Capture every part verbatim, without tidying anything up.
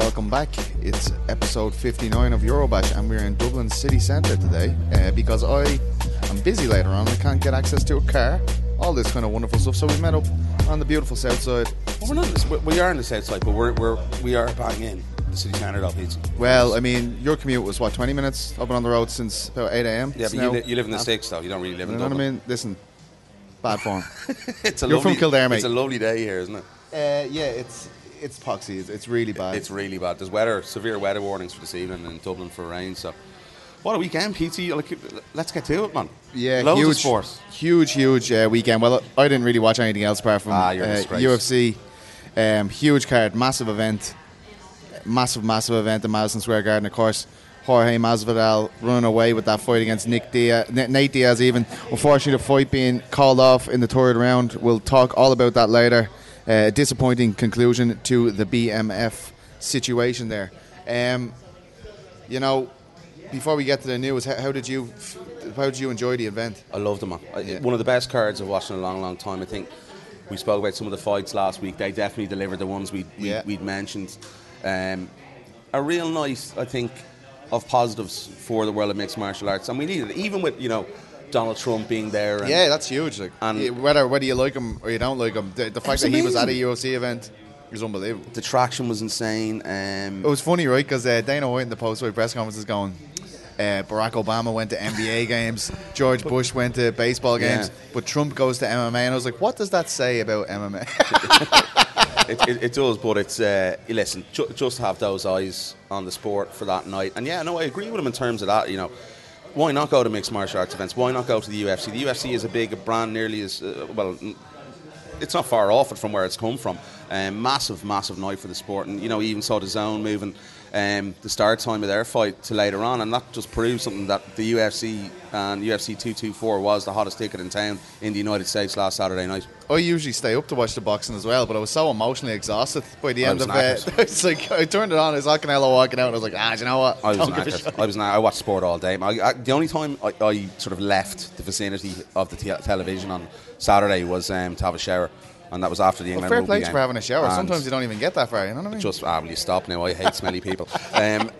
welcome back. It's episode fifty-nine of Eurobash, and we're in Dublin city centre today uh, because I am busy later on. I can't get access to a car, all this kind of wonderful stuff. So we met up on the beautiful south side. Well, we're not. We are on the south side, but we're we're we are bang in the city centre of Leeds. Well, I mean, your commute was what, twenty minutes up and on the road since about eight a.m. Yeah, but you, li- you live in the sticks, though. You don't really live in You know Dublin. what I mean? Listen, bad form. it's a You're lovely, from Kildare, mate. It's a lovely day here, isn't it? Uh, yeah, it's it's poxy. It's, it's really bad. It's really bad. There's weather, severe weather warnings for this evening in Dublin for rain. So, what a weekend, P T. Like, let's get to it, man. Yeah, Loads huge, of sports. huge, huge uh, weekend. Well, I didn't really watch anything else apart from Ah, you're a uh, disgrace. U F C. Um, huge card, massive event, massive, massive event in Madison Square Garden. Of course, Jorge Masvidal running away with that fight against Nick Diaz, Nate Diaz. Even unfortunately, the fight being called off in the third round. We'll talk all about that later. Uh, disappointing conclusion to the B M F situation there. Um, you know, before we get to the news, how, how did you how did you enjoy the event? I loved them, man. Yeah. One of the best cards I've watched in a long, long time. I think we spoke about some of the fights last week. They definitely delivered the ones we, we, Yeah. we'd mentioned. Um, a real nice, I think, of positives for the world of mixed martial arts. And we needed it, even with, you know, Donald Trump being there. And Yeah, that's huge. Like, And- yeah, whether whether you like him or you don't like him, the, the fact It's that he was at a amazing. U F C event is unbelievable. the traction was insane. Um, It was funny, right? Because uh, Dana White in the post-fight press conference is going, uh, Barack Obama went to N B A games, George Bush went to baseball games, Yeah. but Trump goes to M M A. And I was like, what does that say about M M A? it, it, it does, but it's uh, listen, ju- just have those eyes on the sport for that night. And yeah, no, I agree with him in terms of that. You know, why not go to mixed martial arts events? Why not go to the U F C? The U F C is a big a brand, nearly as uh, well. n- It's not far off it from where it's come from. Um, massive, massive night for the sport, and you know, even saw the zone moving um, the start time of their fight to later on, and that just proves something that the U F C and U F C two twenty-four was the hottest ticket in town in the United States last Saturday night. I usually stay up to watch the boxing as well, but I was so emotionally exhausted by the I end was of it. knackered. It's like I turned it on, it's Canelo walking out, and I was like, ah, do you know what? I was Don't give a knackered. shit. I was knackered. I watched sport all day. I, I, the only time I, I sort of left the vicinity of the te- television on Saturday was um, to have a shower, and that was after the Well, England fair rugby play game. for having a shower. And Sometimes you don't even get that far, you know what I mean? just ah, will you stop now? I hate smelly people. Um,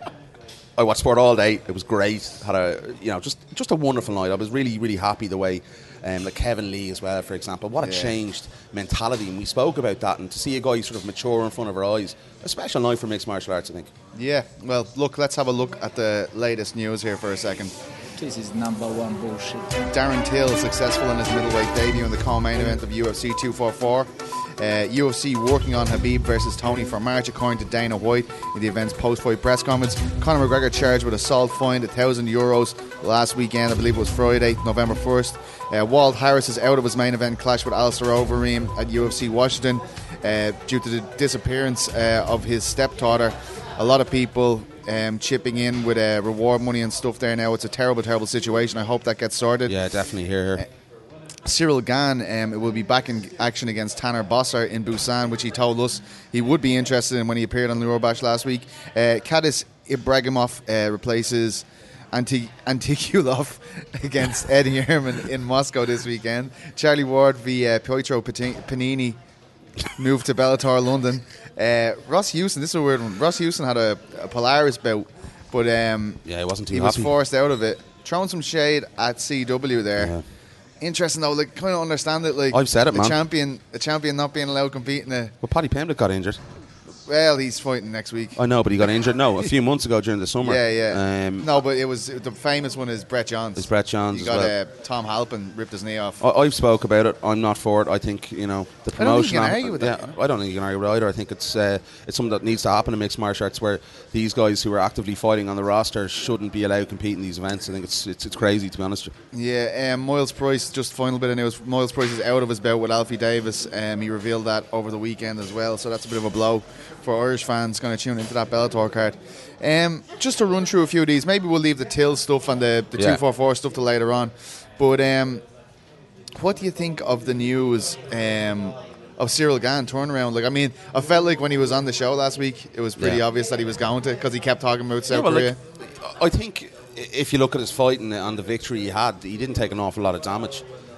I watched sport all day. It was great. Had a you know just just a wonderful night. I was really really happy the way um, like Kevin Lee as well, for example. What a Yeah. changed mentality, and we spoke about that. And to see a guy sort of mature in front of our eyes, a special night for mixed martial arts, I think. Yeah, well, look, let's have a look at the latest news here for a second. This is number one bullshit. Darren Till successful in his middleweight debut in the co-main event of U F C two forty-four. Uh, U F C working on Habib versus Tony for March, according to Dana White in the event's post-fight press conference. Conor McGregor charged with assault, fined one thousand euros last weekend. I believe it was Friday, November first. Uh, Walt Harris is out of his main event clash with Alistair Overeem at U F C Washington uh, due to the disappearance uh, of his stepdaughter. A lot of people um, chipping in with uh, reward money and stuff there now. It's a terrible, terrible situation. I hope that gets sorted. Yeah, definitely here. here. Cyril Gane um, will be back in action against Tanner Bossar in Busan, which he told us he would be interested in when he appeared on the Eurobash last week. Uh, Kadis Ibragimov uh, replaces Anti- Antikulov against Eddie Herman in Moscow this weekend. Charlie Ward v uh, Pietro Pati- Panini moved to Bellator London. Uh, Ross Houston, this is a weird one. Ross Houston had a, a Polaris bout, but um, Yeah, he wasn't too he was happy. forced out of it. Throwing some shade at C W there. Yeah. Interesting though, like kind of understand it. Like I've said it, the man. champion, the champion not being allowed to compete in a. Well, Paddy Pimblett got injured. Well, he's fighting next week. I know, but he got injured. No, a few months ago during the summer. Yeah, yeah. Um, no, but it was the famous one is Brett Johns. It's Brett Johns He as got well. uh, Tom Halpin ripped his knee off. I, I've spoke about it. I'm not for it. I think you know the I don't think promotion. you can of- argue with yeah, that, you know? I don't think you can argue with it either. I think it's uh, it's something that needs to happen in mixed martial arts, where these guys who are actively fighting on the roster shouldn't be allowed to compete in these events. I think it's it's, it's crazy, to be honest. Yeah, um, Miles Price, just final bit of news. Miles Price is out of his bout with Alfie Davis. Um, he revealed that over the weekend as well, so that's a bit of a blow for Irish fans going to tune into that Bellator card. Um, just to run through a few of these, maybe we'll leave the Till stuff and the, the Yeah. two forty-four stuff to later on. But um, what do you think of the news um, of Cyril Gane turnaround? Like, I mean, I felt like when he was on the show last week, it was pretty Yeah. obvious that he was going to, because he kept talking about South Yeah, well, Korea. like, I think if you look at his fight and, and the victory he had, he didn't take an awful lot of damage.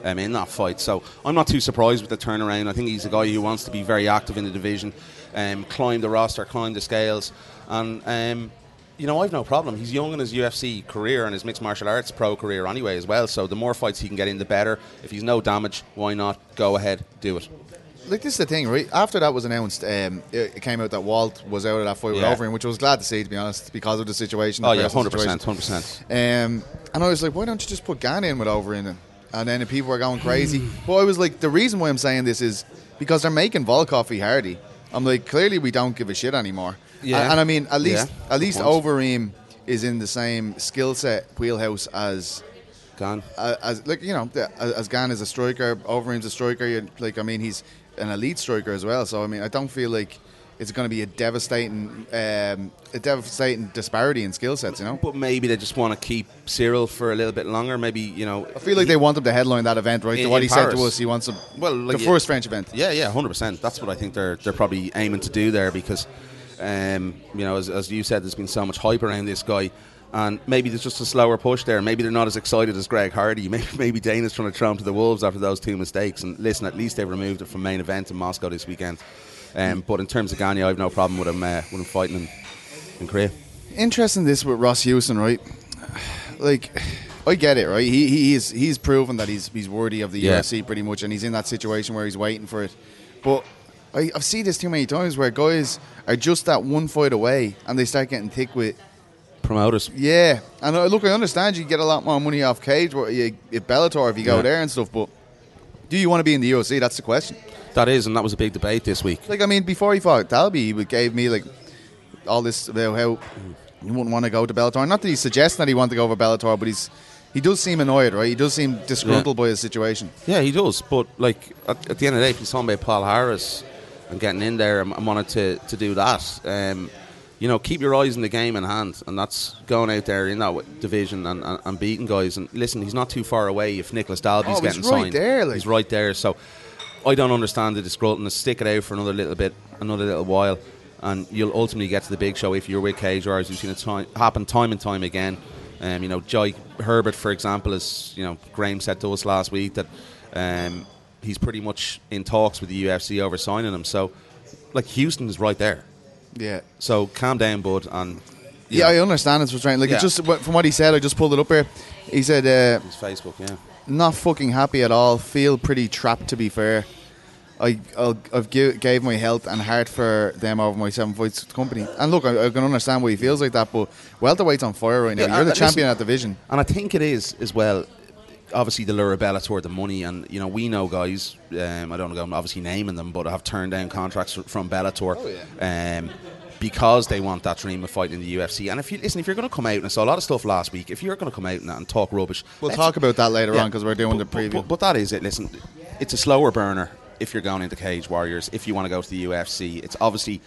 um, in that fight. So I'm not too surprised with the turnaround. I think he's a guy who wants to be very active in the division, um, climb the roster, climb the scales, and um, you know, I've no problem. He's young in his U F C career and his mixed martial arts pro career anyway as well. So the more fights he can get in, the better. If he's no damage, why not go ahead, do it. Like, this is the thing, right? After that was announced, um, it, it came out that Walt was out of that fight with Yeah. Overeem, which I was glad to see, to be honest, because of the situation. Oh the yeah, personal one hundred percent, situation. one hundred percent. Um, and I was like, why don't you just put Gane in with Overeem? And, and then the people were going crazy. But I was like, the reason why I'm saying this is because they're making Volkov v. Hardy. I'm like, clearly we don't give a shit anymore. Yeah. And, and I mean, at least Yeah, at least good point. Overeem is in the same skill set wheelhouse as Gone. uh, as like you know the- as, as Gane is a striker, Overeem's a striker. You, like I mean, he's an elite striker as well. So I mean, I don't feel like it's going to be a devastating um, a devastating disparity in skill sets. You know, But maybe they just want to keep Cyril for a little bit longer. Maybe, you know. I feel like they want him to headline that event, right? In- To what in he said to Paris. us, he wants a, Well, like the it- first French event. Yeah, yeah, one hundred percent. That's what I think they're they're probably aiming to do there because, um, you know, as, as you said, there's been so much hype around this guy. And maybe there's just a slower push there. Maybe they're not as excited as Greg Hardy. Maybe, maybe Dana's trying to throw him to the wolves after those two mistakes. And listen, at least they've removed it from main event in Moscow this weekend. Um, but in terms of Gane, I have no problem with him uh, with him fighting in, in Korea. Interesting this with Ross Houston, right? Like, I get it, right? He he's he's proven that he's he's worthy of the Yeah. U F C pretty much, and he's in that situation where he's waiting for it. But I, I've seen this too many times where guys are just that one fight away, and they start getting thick with. Promoters. Yeah, and uh, look, I understand you get a lot more money off cage where you, at Bellator if you go Yeah. there and stuff, but do you want to be in the U F C? That's the question. That is, and that was a big debate this week. Like, I mean, before he fought Dalby, he would- gave me like all this about how he wouldn't want to go to Bellator. Not that he's suggesting that he wanted to go over Bellator, but he's he does seem annoyed, right? He does seem disgruntled by his situation. Yeah, he does. But like at, at the end of the day, if he's talking about Paul Harris and getting in there and, and wanted to, to do that, um, you know, keep your eyes on the game in hand, and that's going out there in that w- division and, and, and beating guys. And listen, he's not too far away. If Nicholas Dalby's Oh, he's getting right signed, there, like. he's right there. So I don't understand the disgruntlement. Stick it out for another little bit, another little while, and you'll ultimately get to the big show if you're with Cage Warriors. You've seen it time, happen time and time again. Um, you know, Jai Herbert, for example, is, you know, Graham said to us last week that um, he's pretty much in talks with the U F C over signing him. So, like, Houston is right there. Yeah. So calm down, bud. And you Yeah, know, I understand it's frustrating. Like, Yeah. it's just from what he said, I just pulled it up here. He said, uh, his Facebook, yeah. not fucking happy at all. Feel pretty trapped, to be fair. I, I'll, I've give, gave my health and heart for them over my seven fights company. And look, I, I can understand why he feels like that, but welterweight's on fire right now. Yeah, You're the and champion listen- at division. And I think it is as well. Obviously, the lure of Bellator, the money, and you know, we know guys. Um, I don't know, I'm obviously naming them, but have turned down contracts from Bellator. Oh, yeah. Um, because they want that dream of fighting in the U F C. And if you listen, if you're going to come out, and I saw a lot of stuff last week, if you're going to come out and, and talk rubbish, We'll let's- talk about that later Yeah. on because we're doing but, the preview. But, but that is it. Listen, it's a slower burner if you're going into Cage Warriors. If you want to go to the U F C, it's obviously.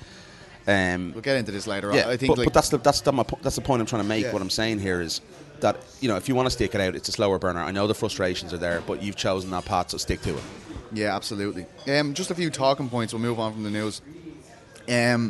Um, we'll get into this later yeah, on. I think but, like, but that's the that's the, my, po- that's the point I'm trying to make. Yeah. What I'm saying here is that, you know, if you want to stick it out, it's a slower burner. I know the frustrations are there, but you've chosen that path, so stick to it. yeah, absolutely. Um, just a few talking points. We'll move on from the news. Um,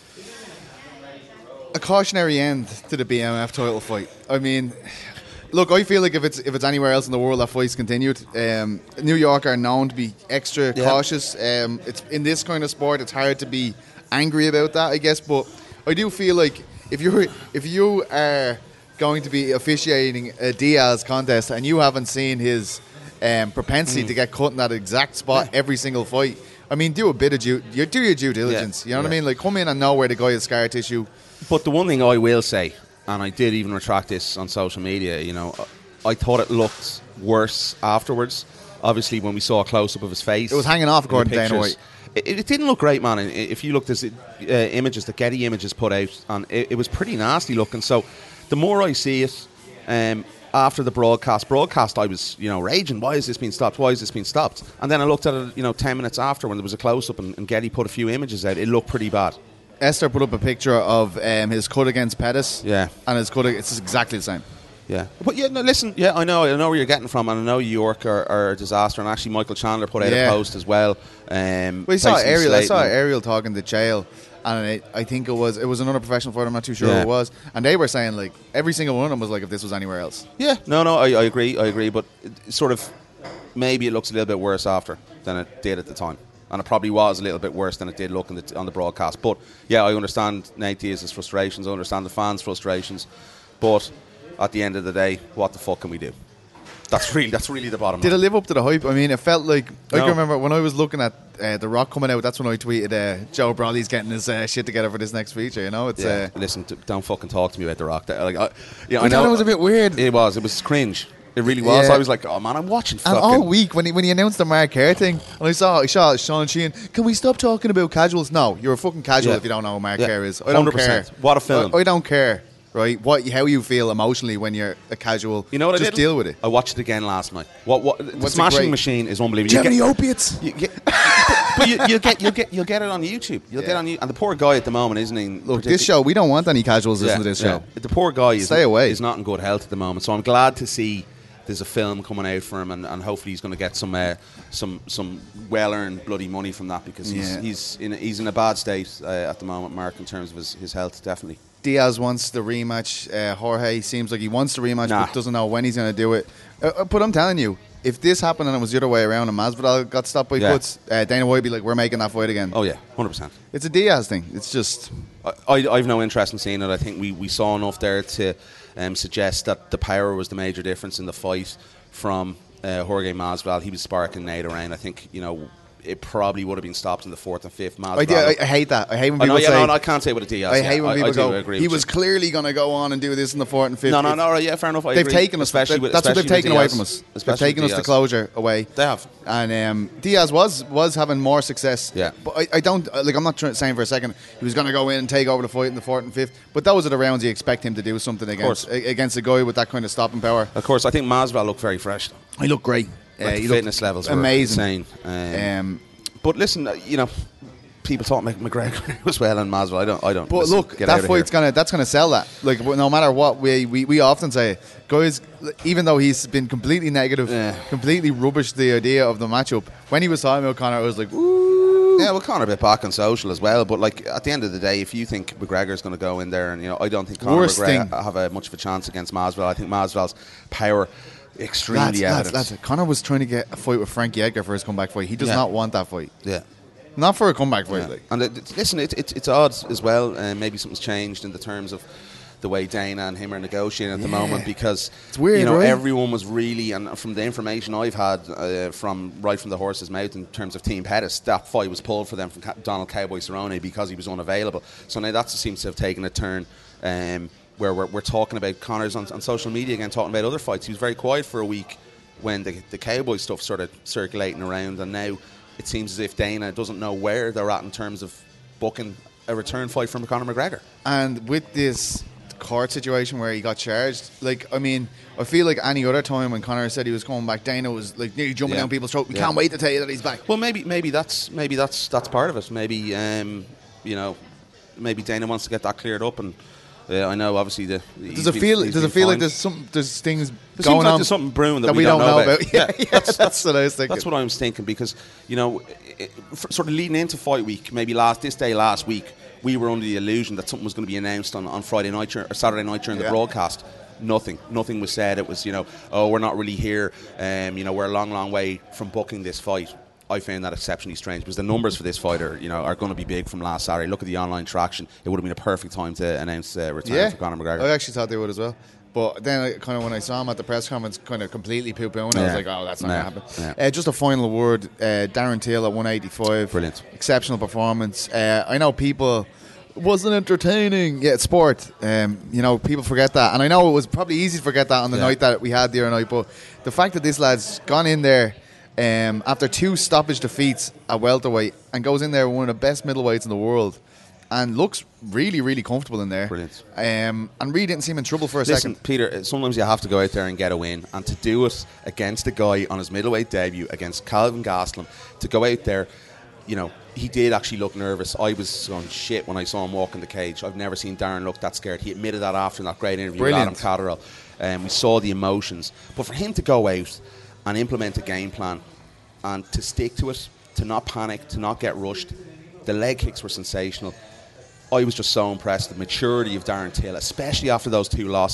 a cautionary end to the B M F title fight. I mean, look, I feel like if it's if it's anywhere else in the world that fight's continued, um, New York are known to be extra Yeah. cautious. Um, it's in this kind of sport, it's hard to be angry about that, I guess. But I do feel like if you're if you are going to be officiating a Diaz contest and you haven't seen his um, propensity to get cut in that exact spot every single fight, I mean, do a bit of due, you do your due diligence. You know what I Yeah. mean? Like, come in and know where the guy has scar tissue. But the one thing I will say, and I did even retract this on social media, you know, I thought it looked worse afterwards. Obviously, when we saw a close up of his face, It was hanging off in the according to Dana pictures, It, it didn't look great, man. And if you looked at uh, images, the Getty images put out, and it, it was pretty nasty looking. So, the more I see it, um, after the broadcast, broadcast, I was, you know, raging. Why is this being stopped? Why is this being stopped? And then I looked at it, you know, ten minutes after when there was a close up, and, and Getty put a few images out. It looked pretty bad. Esther put up a picture of um, his cut against Pettis. Yeah. And his cut, it's exactly the same. Yeah, but yeah, no, listen. Yeah, I know, I know where you're getting from, and I know York are, are a disaster. And actually, Michael Chandler put out Yeah. a post as well. Um, Well, you saw basically Ariel. I saw slating him. Ariel talking to Chael, and it, I think it was it was another professional fighter. I'm not too sure who Yeah. it was, and they were saying like every single one of them was like if this was anywhere else. Yeah, no, no, I, I agree, I agree. But it, sort of maybe it looks a little bit worse after than it did at the time. And it probably was a little bit worse than it did look on the, on the broadcast. But, yeah, I understand Nate Diaz's frustrations. I understand the fans' frustrations. But at the end of the day, what the fuck can we do? That's really that's really the bottom Did line. it live up to the hype? I mean, it felt like... No. I can remember when I was looking at uh, The Rock coming out, that's when I tweeted, uh, Joe Brawley's getting his uh, shit together for this next feature, you know? It's Yeah. Uh, Listen, t- don't fucking talk to me about The Rock. Like, I, yeah, I I know thought it was a bit weird. It was. It was cringe. It really was. Yeah. I was like, oh, man, I'm watching And fucking... all week, when he, when he announced the Mark Kerr thing, and I saw, I saw Sean Sheehan, can we stop talking about casuals? No, you're a fucking casual Yeah. if you don't know who Mark Yeah. Kerr is. I don't one hundred care. percent. What a film. I, I don't care, right? What how you feel emotionally when you're a casual. You know what Just I did? deal with it. I watched it again last night. What? What? The What's it Smashing great? Machine is unbelievable. Do you have You any get- opiates? You get, but you, you'll get you'll get you'll get it on YouTube. You'll Yeah. get on you. And the poor guy at the moment, isn't he? Look, this show, we don't want any casuals listening to this show. The poor guy is, Stay away. is not in good health at the moment. So I'm glad to see there's a film coming out for him, and, and hopefully he's going to get some uh, some some well earned bloody money from that, because he's Yeah. he's in a, he's in a bad state uh, at the moment, Mark, in terms of his, his health, definitely. Diaz wants the rematch. Uh, Jorge seems like he wants the rematch, Nah. but doesn't know when he's going to do it. Uh, uh, but I'm telling you, if this happened and it was the other way around and Masvidal got stopped by Yeah. cuts, uh, Dana White would be like, we're making that fight again. Oh yeah, one hundred percent. It's a Diaz thing. It's just... I, I I've no interest in seeing it. I think we, we saw enough there to um, suggest that the power was the major difference in the fight from uh, Jorge Masvidal. He was sparking Nate around. I think, you know, it probably would have been stopped in the fourth and fifth. Masvidal. I, do- I, I hate that. I hate when I people know, yeah, say... no, I can't say what a Diaz. I hate yeah, when I, people I do go, agree he with was you. clearly going to go on and do this in the fourth and fifth. No, no, It's- no, yeah, fair enough. I They've agree. taken us. especially that- with, that's what they've especially taken with away Diaz. from us. They've Especially taken with us the Diaz. closure away. They have. And um, Diaz was was having more success. Yeah. But I, I don't like. I'm not trying, saying for a second he was going to go in and take over the fight in the fourth and fifth. But those are the rounds you expect him to do something against course. a- against a guy with that kind of stopping power. Of course, I think Masvidal looked very fresh. He looked great. Like Uh, the he looked fitness levels were amazing. insane. Um, Um, but listen, uh, you know, people talk Mc- McGregor as well and Masvidal. I don't. I don't. But listen, look, get that out of fight's here. gonna that's gonna sell that. Like no matter what we we, we often say, guys, even though he's been completely negative, Yeah. completely rubbish the idea of the matchup. When he was talking about Conor, I was like, ooh. Yeah, well, Conor a bit back on social as well. But like at the end of the day, if you think McGregor's going to go in there, and you know, I don't think Conor Worst McGregor thing. have a much of a chance against Masvidal. I think Masvidal's power extremely Lads, lads, evident. lads, Conor was trying to get a fight with Frankie Edgar for his comeback fight. He does Yeah. not want that fight. Yeah. Not for a comeback fight. Yeah. Like. And it, it- listen, it, it, it's odd as well. Uh, maybe something's changed in the terms of the way Dana and him are negotiating at the Yeah. moment, because It's weird, you know, right? everyone was really, and from the information I've had uh, from right from the horse's mouth in terms of Team Pettis, that fight was pulled for them from Ca- Donald Cowboy Cerrone because he was unavailable. So now that seems to have taken a turn. Um, where we're, we're talking about Connor's on, on social media again, talking about other fights. He was very quiet for a week when the, the Cowboy stuff started circulating around, and now it seems as if Dana doesn't know where they're at in terms of booking a return fight from Conor McGregor. And with this court situation where he got charged, like, I mean, I feel like any other time when Conor said he was coming back, Dana was like nearly jumping Yeah. down people's throat. We Yeah. can't wait to tell you that he's back. Well, maybe maybe that's maybe that's that's part of it. Maybe um, you know, maybe Dana wants to get that cleared up, and uh, I know obviously the. Does it feel? Does it feel like there's some there's things There going seems like on there's something brewing that, that we don't, don't know about? Yeah, Yeah, that's, that's what I was thinking. That's what I was thinking, because you know, it, for, sort of leading into fight week, maybe last this day last week, we were under the illusion that something was going to be announced on, on Friday night or Saturday night during Yeah. the broadcast. Nothing, nothing was said. It was, you know, oh, we're not really here. Um, you know, we're a long, long way from booking this fight. I found that exceptionally strange, because the numbers for this fight are, you know, are going to be big from last Saturday. Look at the online traction; it would have been a perfect time to announce uh, return yeah, for Conor McGregor. I actually thought they would as well. But then, I, kind of when I saw him at the press conference, kind of completely poop out, I was Yeah. like, "Oh, that's not Yeah. going to happen." Yeah. Uh, just a final word: uh, Darren Till at one eighty-five, Brilliant. exceptional performance. Uh, I know people wasn't entertaining. Yeah, it's sport. Um, you know, people forget that, and I know it was probably easy to forget that on the Yeah. night that we had the other night. But the fact that this lad's gone in there. Um, after two stoppage defeats at welterweight, and goes in there with one of the best middleweights in the world, and looks really, really comfortable in there. Brilliant. Um, and really didn't seem in trouble for a Listen, second. Peter, sometimes you have to go out there and get a win, and to do it against a guy on his middleweight debut against Calvin Gastelum, to go out there, you know, he did actually look nervous. I was going shit when I saw him walk in the cage. I've never seen Darren look that scared. He admitted that after that great interview Brilliant. with Adam Catterall. Um, we saw the emotions. But for him to go out and implement a game plan and to stick to it, to not panic, to not get rushed, the leg kicks were sensational. I was just so impressed with the maturity of Darren Till, especially after those two losses.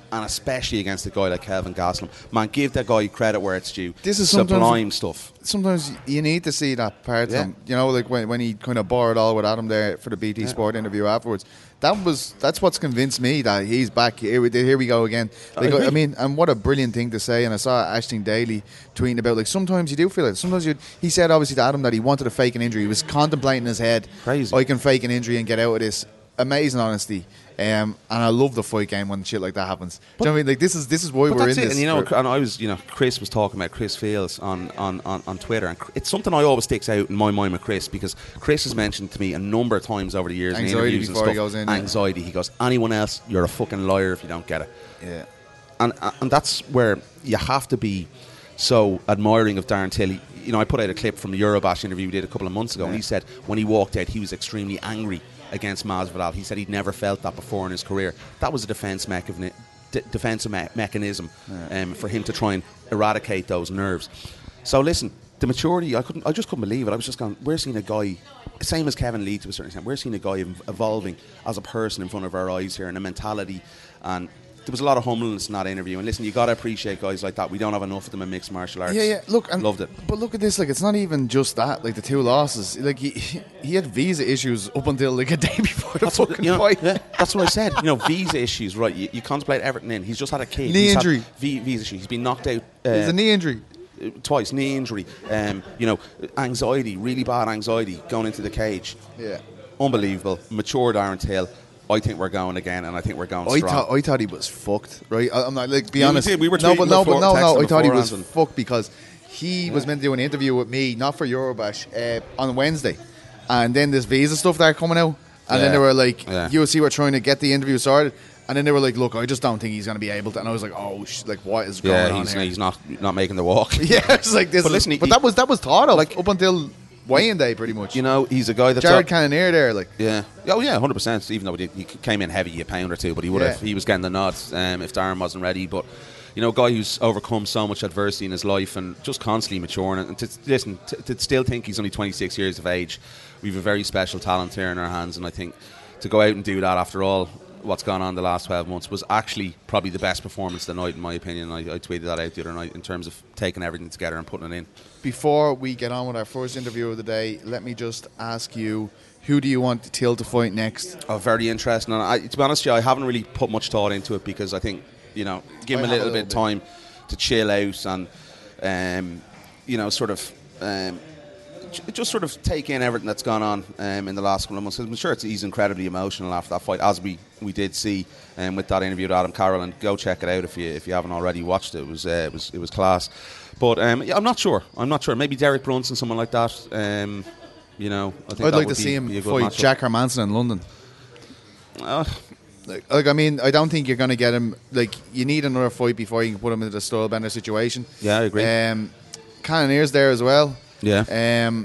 and especially against a guy like Kelvin Gastelum. Man, give that guy credit where it's due. This is sublime stuff. Sometimes you need to see that part Yeah. of him. You know, like when, when he kind of bore it all with Adam there for the B T Yeah. Sport interview afterwards. That was that's what's convinced me that he's back. Here we, here we go again. I Like, agree. I mean, and what a brilliant thing to say. And I saw Ashton Daly tweeting about, like, sometimes you do feel it. Sometimes you. He said obviously to Adam that he wanted to fake an injury. He was contemplating in his head, Crazy. I can fake an injury and get out of this. Amazing honesty. Um, and I love the fight game when shit like that happens. Do you know what I mean? Like, this is this is why But we're that's in it. this. And you know, for- and I was, you know, Chris was talking about Chris Fields on, on, on, on Twitter, and cr- it's something I always sticks out in my mind with Chris, because Chris has mentioned to me a number of times over the years in Anxiety interviews and before he stuff, goes in, yeah. anxiety. He goes, anyone else, you're a fucking liar if you don't get it. yeah. And and that's where you have to be so admiring of Darren Till. You know, I put out a clip from the Eurobash interview we did a couple of months ago, and he said when he walked out, he was extremely angry against Masvidal. He said he'd never felt that before in his career. That was a defense mechani- d- defensive me- mechanism um, for him to try and eradicate those nerves. So listen, the maturity, I couldn't, I just couldn't believe it. I was just going, we're seeing a guy, same as Kevin Lee to a certain extent, we're seeing a guy ev- evolving as a person in front of our eyes here, and a mentality, and there was a lot of humbleness in that interview. And listen, you got to appreciate guys like that. We don't have enough of them in mixed martial arts. Yeah, yeah. Look, and, loved it. But look at this. Like, it's not even just that. Like, the two losses. Like, he he had visa issues up until like a day before the That's what, fucking you know, fight. yeah, that's what I said. You know, visa issues, right? You, you contemplate everything in. He's just had a kid. Knee He's had injury. v- visa issues. He's been knocked out. Uh, It's a knee injury. twice, knee injury. Um, you know, anxiety, really bad anxiety going into the cage. Yeah. Unbelievable. Mature Darren Till. I think we're going again, and I think we're going I strong. thought I thought he was fucked. Right. I, I'm not like be Yeah, we honest. did. We were no, tweeting but no, before, but no, no. texting I thought he was beforehand. fucked because he was meant to do an interview with me, not for Eurobash, uh, on Wednesday, and then this visa stuff started coming out, and Yeah. then they were like, Yeah. U F C were trying to get the interview started. And then they were like, "Look, I just don't think he's going to be able to." And I was like, "Oh, sh- like what is going yeah, on he's, here?" he's not not making the walk. Yeah, it's like this. But is- listen, he- but that was that was thought of like- up until weigh-in day, pretty much. You know, he's a guy that's Jared up- Cannonier there, like, Yeah. Oh yeah, hundred percent. Even though he, did, he came in heavy a pound or two, but he would have. Yeah. He was getting the nod um, if Darren wasn't ready. But you know, a guy who's overcome so much adversity in his life and just constantly maturing. And to listen, to, to still think he's only twenty-six years of age, we have a very special talent here in our hands. And I think to go out and do that after all what's gone on the last twelve months was actually probably the best performance of the night, in my opinion. I, I tweeted that out the other night in terms of taking everything together and putting it in. before we get on with our first interview of the day, let me just ask you, who do you want Till to fight next? Oh, very interesting. And I, to be honest with you, I haven't really put much thought into it because I think, you know, give him I a have a little little bit of time to chill out and, um, you know, sort of, um, j- just sort of take in everything that's gone on um, in the last couple of months. I'm sure it's, he's incredibly emotional after that fight, as we, we did see um, with that interview with Adam Carroll. And go check it out if you if you haven't already watched it. It was uh, it was it was class. But um, yeah, I'm not sure. I'm not sure. Maybe Derek Brunson, someone like that. Um, you know, I think I'd that like would to be- see him be a good fight matchup. Jack Hermanson in London. Uh, Like, like, I mean, I don't think you're going to get him. Like, you need another fight before you can put him into the style bender situation. Yeah, I agree. Um, Cannonier's there as well. Yeah. Um,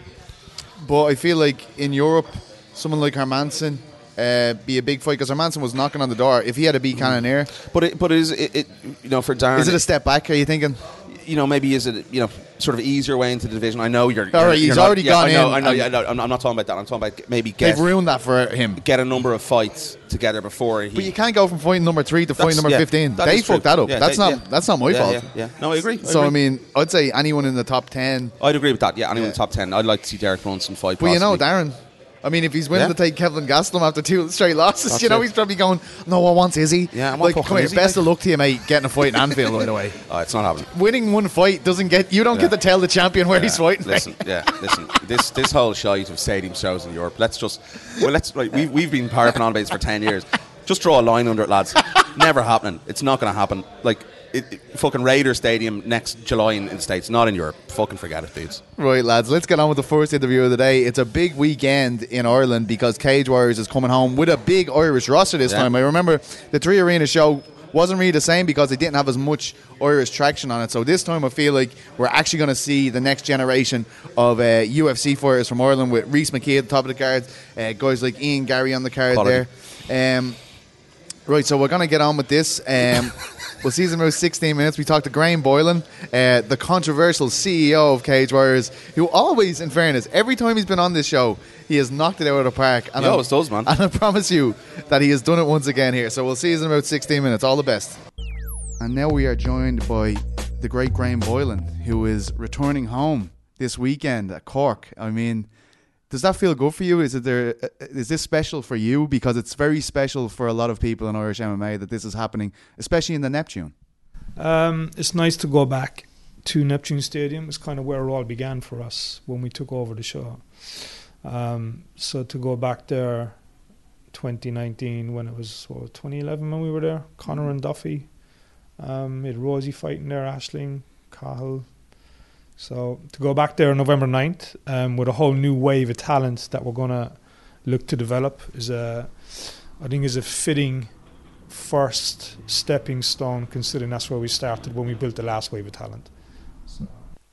but I feel like in Europe, someone like Hermanson uh, be a big fight because Hermanson was knocking on the door. If he had to beat Cannonier, But it, but is it, it you know for Darren? is it a step back? Are you thinking? you know maybe is it you know sort of easier way into the division? I know you're. All right, you're- he's you're not- already yeah, gone I know, in I know. and- Yeah, no, I'm, I'm not talking about that. I'm talking about maybe get They've ruined that for him. get a number of fights together before he. But you can't go from fighting number three to fighting That's- number yeah, fifteen. that They is true. fucked that up. Yeah, that's they- not. yeah. That's not my yeah, fault. Yeah, yeah. No, I agree. I So I agree. mean, I'd say anyone in the top ten. I'd agree with that. Yeah, anyone Yeah. in the top ten. I'd like to see Derek Brunson fight. But you know, possibly. Darren. I mean, if he's willing Yeah. to take Kevin Gastelum after two straight losses, That's you know, it. he's probably going, "No, I want Izzy." Yeah, I want like, fucking come here, Izzy, best like- of luck to you, mate. Getting a fight in Anfield, by the way. Oh, it's not happening. Winning one fight doesn't get you. Don't Yeah. get to tell the champion where he's fighting. Listen, yeah, listen. This this whole shite of stadium shows in Europe. Let's just well, let's right. We've we've been harping on about this for ten years. Just draw a line under it, lads. Never happening. It's not going to happen. Like it, it- fucking Raider Stadium next July in, in the States, not in Europe. Fucking forget it, dudes. Right, lads, let's get on with the first interview of the day. It's a big weekend in Ireland because Cage Warriors is coming home with a big Irish roster this Yeah. time. I remember the Three Arena show wasn't really the same because they didn't have as much Irish traction on it. So this time I feel like we're actually going to see the next generation of uh, U F C fighters from Ireland with Reece McKee at the top of the card, uh, guys like Ian Gary on the card Quality. there. Um, right, so we're going to get on with this. Um, We'll see you in about sixteen minutes. We talked to Graham Boylan, uh, the controversial C E O of Cage Warriors, who always, in fairness, every time he's been on this show, he has knocked it out of the park. And He always does, man. And I promise you that he has done it once again here. So we'll see you in about sixteen minutes. All the best. And now we are joined by the great Graham Boylan, who is returning home this weekend at Cork. I mean, does that feel good for you? Is it there? Is this special for you? Because it's very special for a lot of people in Irish M M A that this is happening, especially in the Neptune. Um, it's nice to go back to Neptune Stadium. It's kind of where it all began for us when we took over the show. Um, so to go back there, twenty nineteen, when it was what, twenty eleven when we were there, Conor and Duffy, um, we had Rosie fighting there, Aisling, Cahill. So to go back there on November ninth um, with a whole new wave of talent that we're going to look to develop is a, I think is a fitting first stepping stone, considering that's where we started when we built the last wave of talent. So.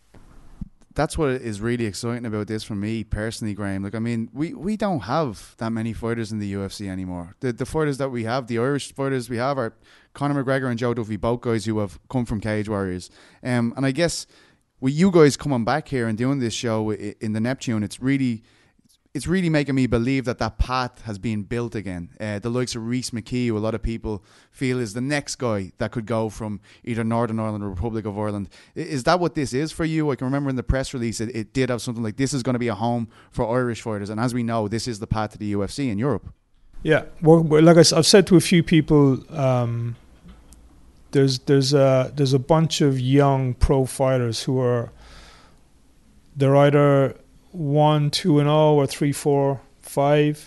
That's what is really exciting about this for me personally, Graham. Like, I mean, we, we don't have that many fighters in the U F C anymore. The the fighters that we have, the Irish fighters we have, are Conor McGregor and Joe Duffy, both guys who have come from Cage Warriors. Um, and I guess with you guys coming back here and doing this show in the Neptune, it's really it's really making me believe that that path has been built again. Uh, the likes of Rhys McKee, who a lot of people feel is the next guy that could go from either Northern Ireland or Republic of Ireland. Is that what this is for you? I can remember in the press release it, it did have something like, this is going to be a home for Irish fighters. And as we know, this is the path to the U F C in Europe. Yeah, well, like I, I've said to a few people, um, there's there's a there's a bunch of young pro fighters who are they're either one, two and oh, or three, four, five.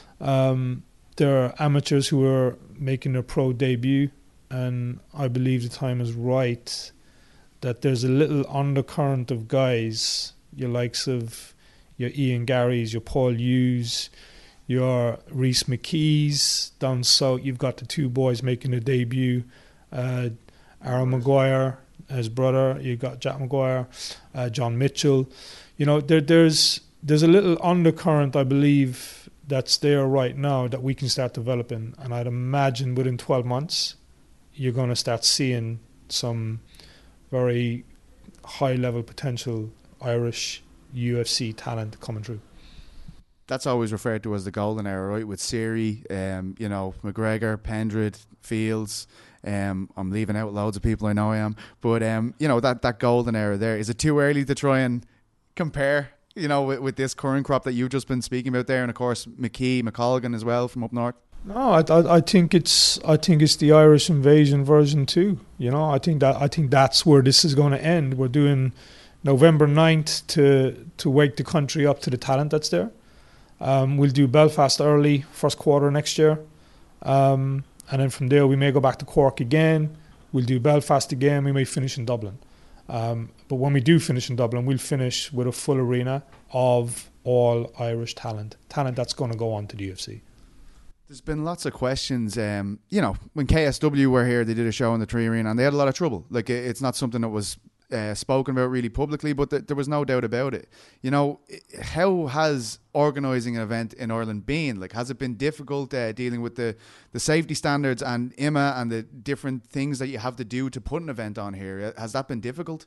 Um, there are amateurs who are making their pro debut, and I believe the time is right that there's a little undercurrent of guys, your likes of your Ian Garys, your Paul Hughes, your Rhys McKees. Down south, you've got the two boys making their debut. Uh, Aaron Maguire, his brother. You've got Jack Maguire, uh, John Mitchell. You know, there, there's there's a little undercurrent, I believe, that's there right now that we can start developing. And I'd imagine within twelve months, you're going to start seeing some very high-level potential Irish U F C talent coming through. That's always referred to as the golden era, right? With Siri, um, you know, McGregor, Pendred, Fields. Um, I'm leaving out loads of people, I know I am. But, um, you know, that, that golden era there. Is it too early to try and compare, you know, with, with this current crop that you've just been speaking about there? And, of course, McKee, McColgan as well from up north? No, I, I, I think it's I think it's the Irish invasion version too. You know, I think that I think that's where this is going to end. We're doing November ninth to to wake the country up to the talent that's there. Um, we'll do Belfast early, first quarter next year. Um, and then from there, we may go back to Cork again. We'll do Belfast again. We may finish in Dublin. Um, but when we do finish in Dublin, we'll finish with a full arena of all Irish talent. Talent that's going to go on to the U F C. There's been lots of questions. Um, you know, when K S W were here, they did a show in the Tree Arena and they had a lot of trouble. Like, it's not something that was Uh, spoken about really publicly, but th- there was no doubt about it. You know, how has organising an event in Ireland been? Like, has it been difficult uh, dealing with the, the safety standards and I M A and the different things that you have to do to put an event on here? Has that been difficult?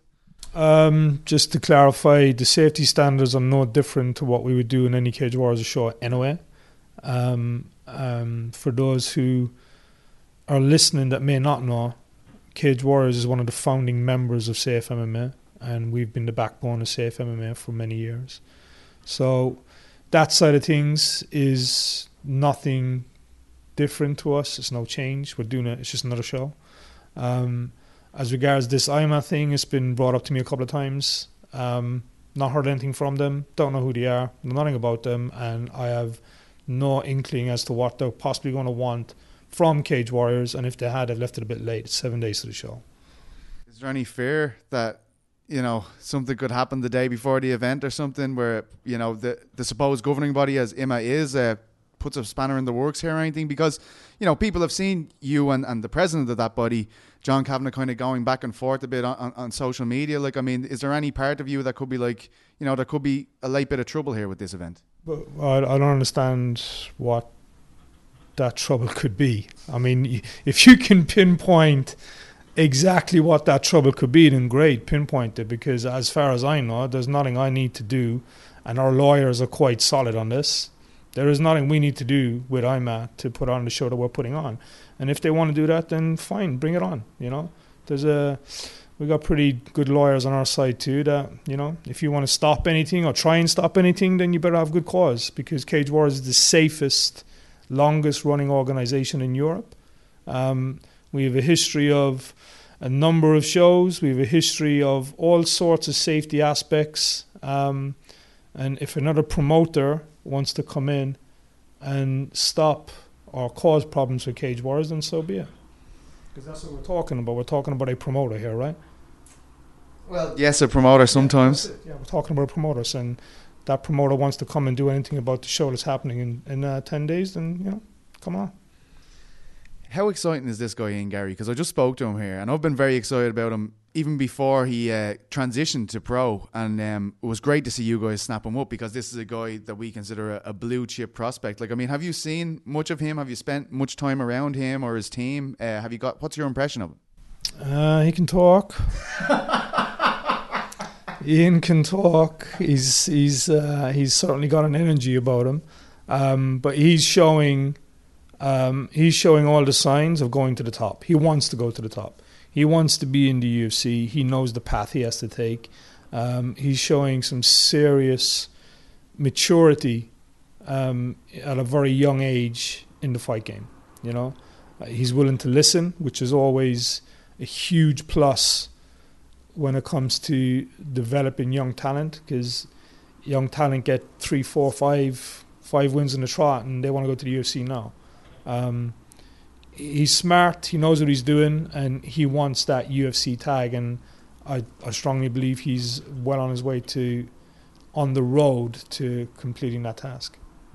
Um, just to clarify, the safety standards are no different to what we would do in any Cage Warriors show anyway. Um, um, for those who are listening that may not know, Cage Warriors is one of the founding members of Safe M M A, and we've been the backbone of Safe M M A for many years. So that side of things is nothing different to us. It's no change. We're doing it. It's just another show. Um, as regards this I M A thing, it's been brought up to me a couple of times. Um, not heard anything from them. Don't know who they are. Know nothing about them, and I have no inkling as to what they're possibly going to want from Cage Warriors, and if they had, they've left it a bit late. It's seven days to the show. Is there any fear that, you know, something could happen the day before the event or something where, you know, the, the supposed governing body, as I M A is, uh, puts a spanner in the works here or anything? Because, you know, people have seen you and, and the president of that body, John Kavanagh, kind of going back and forth a bit on, on, on social media. Like, I mean, is there any part of you that could be like, you know, there could be a light bit of trouble here with this event? But I, I don't understand what that trouble could be. I mean, if you can pinpoint exactly what that trouble could be, then great, pinpoint it, because as far as I know, there's nothing I need to do, and our lawyers are quite solid on this. There is nothing we need to do with I M A to put on the show that we're putting on. And if they want to do that, then fine, bring it on, you know. There's a... We got pretty good lawyers on our side too that, you know, if you want to stop anything or try and stop anything, then you better have good cause, because Cage Warriors is the safest, longest running organization in Europe. Um, we have a history of a number of shows. We have a history of all sorts of safety aspects. Um, and if another promoter wants to come in and stop or cause problems for Cage Warriors, then so be it. Because that's what we're talking about. We're talking about a promoter here, right? Well, yes, a promoter sometimes. Yeah, yeah, we're talking about promoters, and that promoter wants to come and do anything about the show that's happening in, in uh, ten days, then, you know, come on. How exciting is this guy, Ian Garry? Because I just spoke to him here, and I've been very excited about him even before he uh, transitioned to pro, and um, it was great to see you guys snap him up, because this is a guy that we consider a, a blue chip prospect. Like, I mean, have you seen much of him? Have you spent much time around him or his team? Uh, have you got? What's your impression of him? Uh, he can talk. Ian can talk. He's he's uh, he's certainly got an energy about him, um, but he's showing um, he's showing all the signs of going to the top. He wants to go to the top. He wants to be in the U F C. He knows the path he has to take. Um, he's showing some serious maturity um, at a very young age in the fight game. You know, uh, he's willing to listen, which is always a huge plus when it comes to developing young talent, because young talent get three, four, five, five wins in the trot, and they want to go to the U F C now. Um, he's smart. He knows what he's doing, and he wants that U F C tag. And I, I strongly believe he's well on his way to, on the road to completing that task.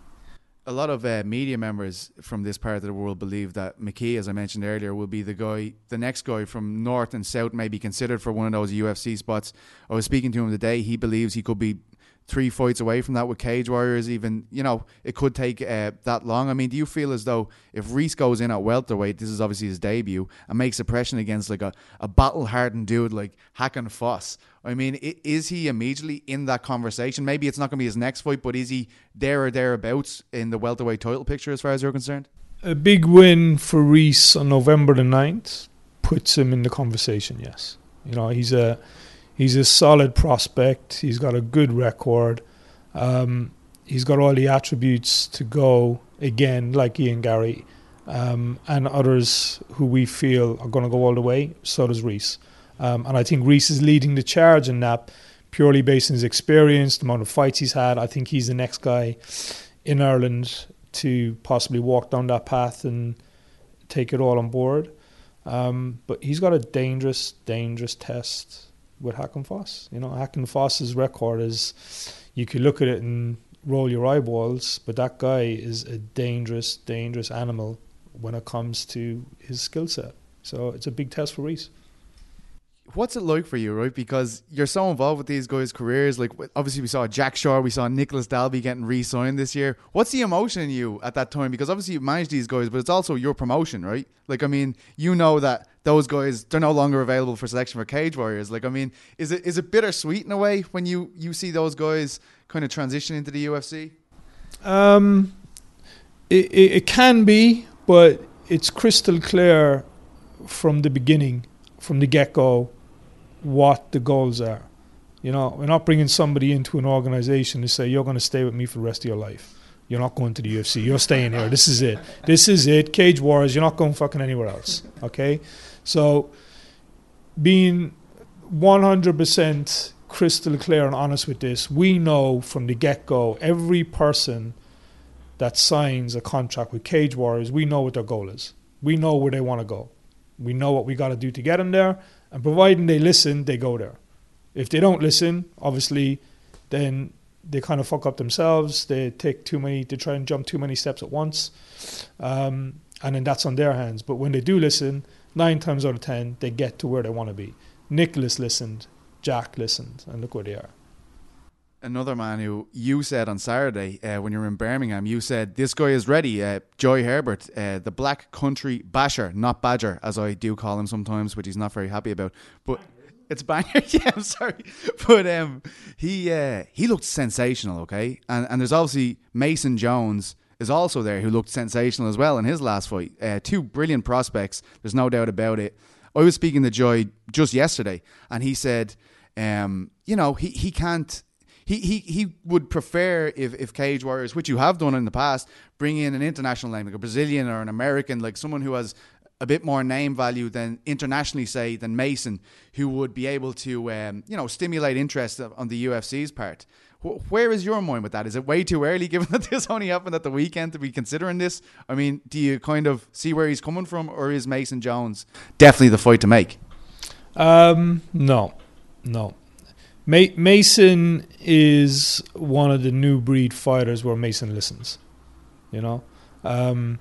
A lot of uh, media members from this part of the world believe that McKee, as I mentioned earlier, will be the guy, the next guy from North and South, may be considered for one of those U F C spots. I was speaking to him today. He believes he could be three fights away from that with Cage Warriors. Even, you know, it could take uh, that long. I mean, do you feel as though if Reese goes in at welterweight, this is obviously his debut, and makes a impression against like a, a battle-hardened dude like Hakan Foss, I mean, is he immediately in that conversation? Maybe it's not going to be his next fight, but is he there or thereabouts in the welterweight title picture as far as you're concerned? A big win for Reese on November the ninth puts him in the conversation, yes. You know, he's a he's a solid prospect. He's got a good record. Um, he's got all the attributes to go again, like Ian Garry, um, and others who we feel are going to go all the way. So does Reese. Um, and I think Reese is leading the charge in that, purely based on his experience, the amount of fights he's had. I think he's the next guy in Ireland to possibly walk down that path and take it all on board. Um, but he's got a dangerous, dangerous test with Hakan Foss. You know, Hakan Foss's record is, you could look at it and roll your eyeballs, but that guy is a dangerous, dangerous animal when it comes to his skill set. So it's a big test for Reese. What's it like for you, right? Because you're so involved with these guys' careers. Like, obviously we saw Jack Shore, we saw Nicholas Dalby getting re-signed this year. What's the emotion in you at that time? Because obviously you manage these guys, but it's also your promotion, right? Like, I mean, you know that those guys, they're no longer available for selection for Cage Warriors. Like, I mean, is it is it bittersweet in a way when you, you see those guys kind of transition into the U F C? Um, it, it, it can be, but it's crystal clear from the beginning, from the get-go, what the goals are. You know, we're not bringing somebody into an organization to say, you're going to stay with me for the rest of your life. You're not going to the U F C. You're staying here. This is it. This is it. Cage Warriors. You're not going fucking anywhere else. Okay? So being one hundred percent crystal clear and honest with this, we know from the get-go, every person that signs a contract with Cage Warriors, we know what their goal is. We know where they want to go. We know what we got to do to get them there. And providing they listen, they go there. If they don't listen, obviously, then they kind of fuck up themselves. They take too many, they try and jump too many steps at once. Um, and then that's on their hands. But when they do listen, nine times out of ten, they get to where they want to be. Nicholas listened. Jack listened. And look where they are. Another man who you said on Saturday uh, when you were in Birmingham, you said this guy is ready. Uh, Joy Herbert, uh, the Black Country Basher, not Badger, as I do call him sometimes, which he's not very happy about. But it's Banger. Yeah, I'm sorry, but um, he uh, he looked sensational. Okay, and and there's obviously Mason Jones is also there, who looked sensational as well in his last fight. Uh, two brilliant prospects. There's no doubt about it. I was speaking to Joy just yesterday, and he said, um, you know, he he can't. He, he he would prefer if, if Cage Warriors, which you have done in the past, bring in an international name, like a Brazilian or an American, like someone who has a bit more name value than internationally, say, than Mason, who would be able to, um, you know, stimulate interest on the U F C's part. Where is your mind with that? Is it way too early, given that this only happened at the weekend, to be considering this? I mean, do you kind of see where he's coming from, or is Mason Jones definitely the fight to make? Um, no, no. Mason is one of the new breed fighters where Mason listens, you know. Um,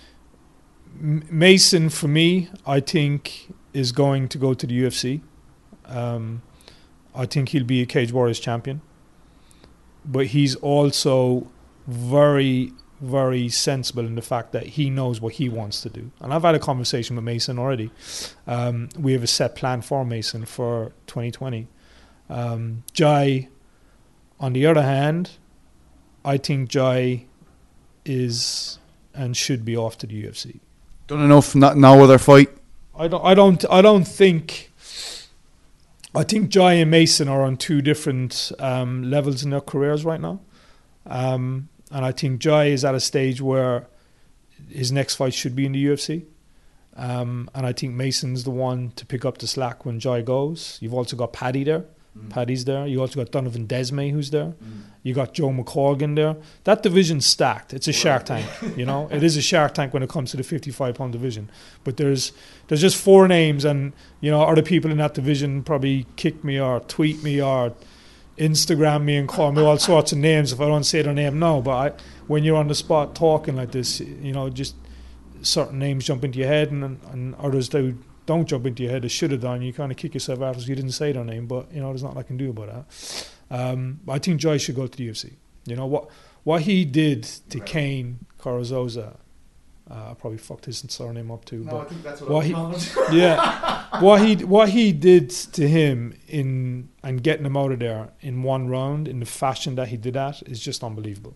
Mason, for me, I think is going to go to the U F C. Um, I think he'll be a Cage Warriors champion, but he's also very, very sensible in the fact that he knows what he wants to do. And I've had a conversation with Mason already. Um, we have a set plan for Mason for twenty twenty. Um, Jai, on the other hand, I think Jai is and should be off to the U F C. Done enough, not no other fight. I don't. I don't. I don't think. I think Jai and Mason are on two different um, levels in their careers right now, um, and I think Jai is at a stage where his next fight should be in the U F C. Um, and I think Mason's the one to pick up the slack when Jai goes. You've also got Paddy there. Mm. Paddy's there. You also got Donovan Desmay, who's there. Mm. You got Joe McCorgan there. That division's stacked. It's a Shark Tank, you know. It is a Shark Tank when it comes to the fifty-five pound division. But there's there's just four names, and you know, other people in that division probably kick me or tweet me or Instagram me and call me all sorts of names if I don't say their name now. But I, when you're on the spot talking like this, you know, just certain names jump into your head, and, and others do. Don't jump into your head. It should have done. You kind of kick yourself out because you didn't say their name, but you know there's nothing I can do about that. Um, I think Jai should go to the U F C. You know what what he did to Kane Carazosa. Uh, I probably fucked his surname up too. No, but I think that's what, what he, yeah, what he what he did to him in and getting him out of there in one round in the fashion that he did that is just unbelievable.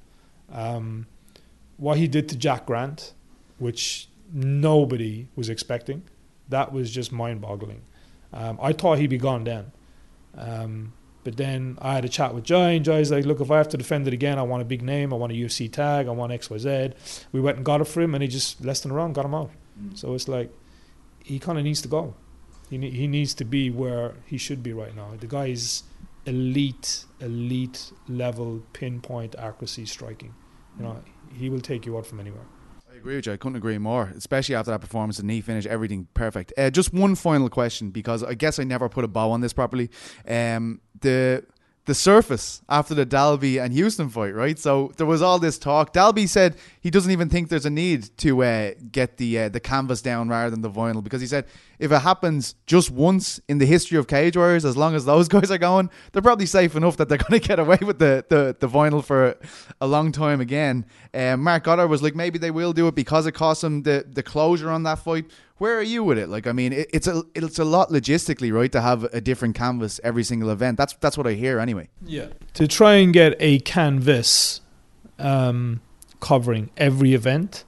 Um, what he did to Jack Grant, which nobody was expecting. That was just mind-boggling. Um, I thought he'd be gone then. Um, but then I had a chat with Jai, and Jai's like, look, if I have to defend it again, I want a big name, I want a U F C tag, I want X Y Z. We went and got it for him, and he just, less than around, got him out. Mm. So it's like, he kind of needs to go. He ne- he needs to be where he should be right now. The guy is elite, elite level, pinpoint accuracy striking. You know, he will take you out from anywhere. I agree with you. I couldn't agree more, especially after that performance, the knee finish, everything perfect. Uh, just one final question, because I guess I never put a bow on this properly. Um, the the surface after the Dalby and Houston fight, right? So there was all this talk. Dalby said he doesn't even think there's a need to uh, get the uh, the canvas down rather than the vinyl, because he said if it happens just once in the history of Cage Warriors, as long as those guys are going, they're probably safe enough that they're going to get away with the, the, the vinyl for a long time again. Uh, Mark Goddard was like, maybe they will do it because it cost them the, the closure on that fight. Where are you with it? Like, I mean, it, it's a it's a lot logistically, right, to have a different canvas every single event. That's that's what I hear anyway. Yeah. To try and get a canvas um, covering every event.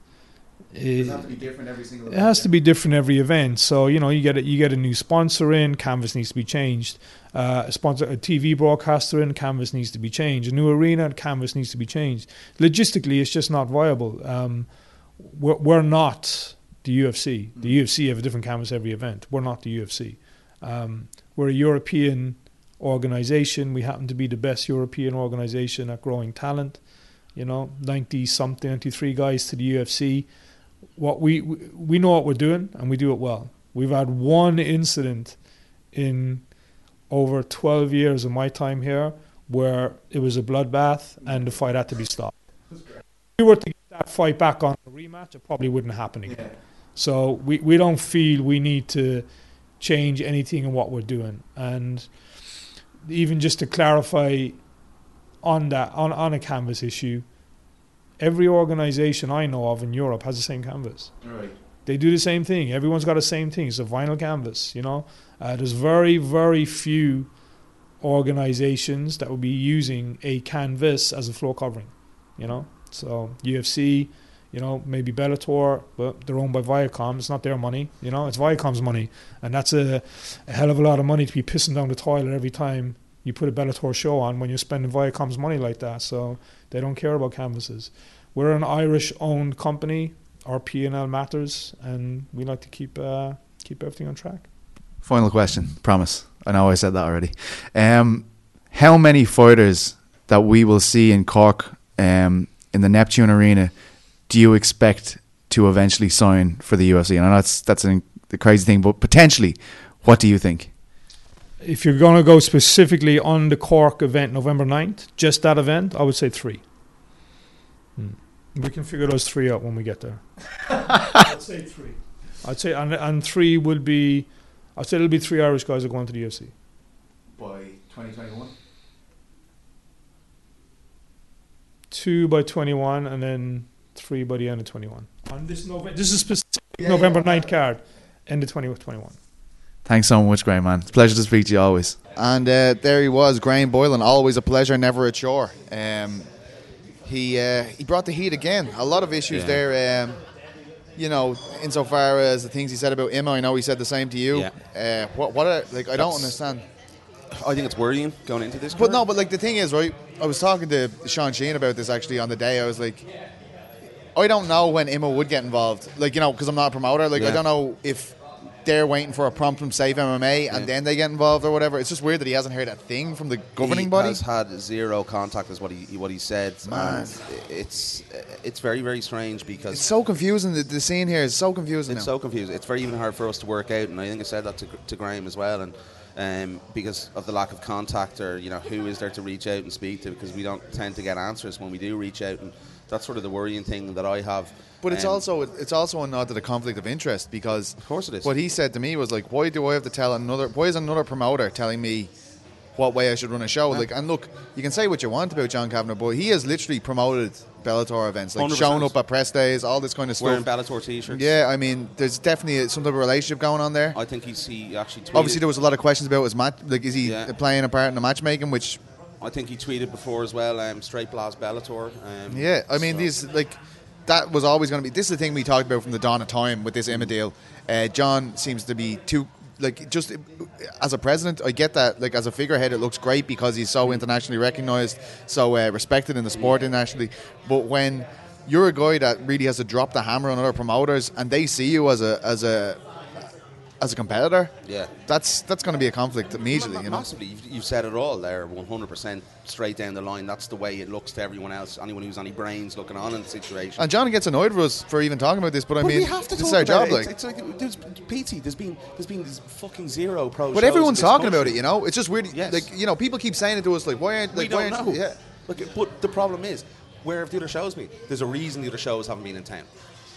It has to be different every single event. It has to be different every event. So, you know, you get a, you get a new sponsor in, canvas needs to be changed. Uh, a sponsor, a T V broadcaster in, canvas needs to be changed. A new arena, canvas needs to be changed. Logistically, it's just not viable. Um, we're, we're not the U F C. The U F C have a different canvas every event. We're not the U F C. Um, we're a European organization. We happen to be the best European organization at growing talent. You know, ninety something, ninety-three guys to the U F C. What we we know what we're doing, and we do it well. We've had one incident in over twelve years of my time here where it was a bloodbath and the fight had to be stopped. If we were to get that fight back on a rematch, it probably wouldn't happen again. Yeah. So we, we don't feel we need to change anything in what we're doing. And even just to clarify, on that on, on a canvas issue, every organization I know of in Europe has the same canvas. Right. They do the same thing. Everyone's got the same thing. It's a vinyl canvas, you know. Uh, there's very, very few organizations that will be using a canvas as a floor covering, you know. So U F C, you know, maybe Bellator, but they're owned by Viacom. It's not their money, you know. It's Viacom's money. And that's a, a hell of a lot of money to be pissing down the toilet every time you put a Bellator show on when you're spending Viacom's money like that. So they don't care about canvases. We're an Irish-owned company. Our P and L matters, and we like to keep uh, keep everything on track. Final question, promise. I know I said that already. Um, how many fighters that we will see in Cork um, in the Neptune Arena do you expect to eventually sign for the U F C? And I know that's, that's an, the crazy thing, but potentially, what do you think? If you're going to go specifically on the Cork event, November ninth, just that event, I would say three. Hmm. We can figure those three out when we get there. I'd say three. I'd say, and, and three would be, I'd say it'll be three Irish guys that go into the U F C. By twenty twenty-one? Two by twenty-one, and then three by the end of twenty-one. On this November, this is specific yeah, November yeah. ninth card, end of twenty twenty-one. Thanks so much, Graham, man. It's a pleasure to speak to you always. And uh, there he was, Graham Boylan. Always a pleasure, never a chore. Um, He uh, he brought the heat again. A lot of issues yeah. there, um, you know, insofar as the things he said about Imma. I know he said the same to you. Yeah. Uh, what what are, like I That's, don't understand. I think it's worrying going into this. But no, but like the thing is, right? I was talking to Sean Sheehan about this actually on the day. I was like, I don't know when Imma would get involved. Like, you know, because I'm not a promoter. Like, yeah. I don't know if they're waiting for a prompt from Safe M M A and yeah. then they get involved or whatever. It's just weird that he hasn't heard a thing from the governing he body. He has had zero contact, is what he what he said. Man. And it's it's very very strange because it's so confusing. The, the scene here is so confusing. It's now. so confusing. It's very even hard for us to work out, and I think I said that to, to Graham as well. And um, because of the lack of contact, or you know, who is there to reach out and speak to? Because we don't tend to get answers when we do reach out, and that's sort of the worrying thing that I have. But it's um, also it's also a nod to the conflict of interest, because of course it is. What he said to me was like, why do I have to tell another? Why is another promoter telling me what way I should run a show? Yeah. Like, and look, you can say what you want about John Kavanagh, but he has literally promoted Bellator events, like one hundred percent showing up at press days, all this kind of stuff. Wearing Bellator t-shirts. Yeah, I mean, there's definitely some type of relationship going on there. I think he's he actually tweeted. Obviously, there was a lot of questions about his match. Like, is he yeah. playing a part in the matchmaking? Which I think he tweeted before as well. Um, straight blast Bellator. Um, yeah, I mean, so. these like. That was always going to be. This is the thing we talked about from the dawn of time with this Imma deal. Uh, John seems to be too, like, just as a president, I get that. Like, as a figurehead, it looks great because he's so internationally recognised, so uh, respected in the sport internationally. But when you're a guy that really has to drop the hammer on other promoters, and they see you as a as a as a competitor, yeah, that's that's going to be a conflict immediately. You know? Massively, you've, you've said it all there, one hundred percent straight down the line. That's the way it looks to everyone else, anyone who's any brains looking on in the situation. And John gets annoyed with us for even talking about this, but I but mean, we have to it's talk our about job. It. Like, it's, it's like there's P T. There's been there's been this fucking zero pro. But shows everyone's in this talking country. about it. You know, it's just weird. Yes. Like, you know, people keep saying it to us. Like, why aren't like we why don't aren't know? yeah. Look, but the problem is, where have the other shows been? There's a reason the other shows haven't been in town.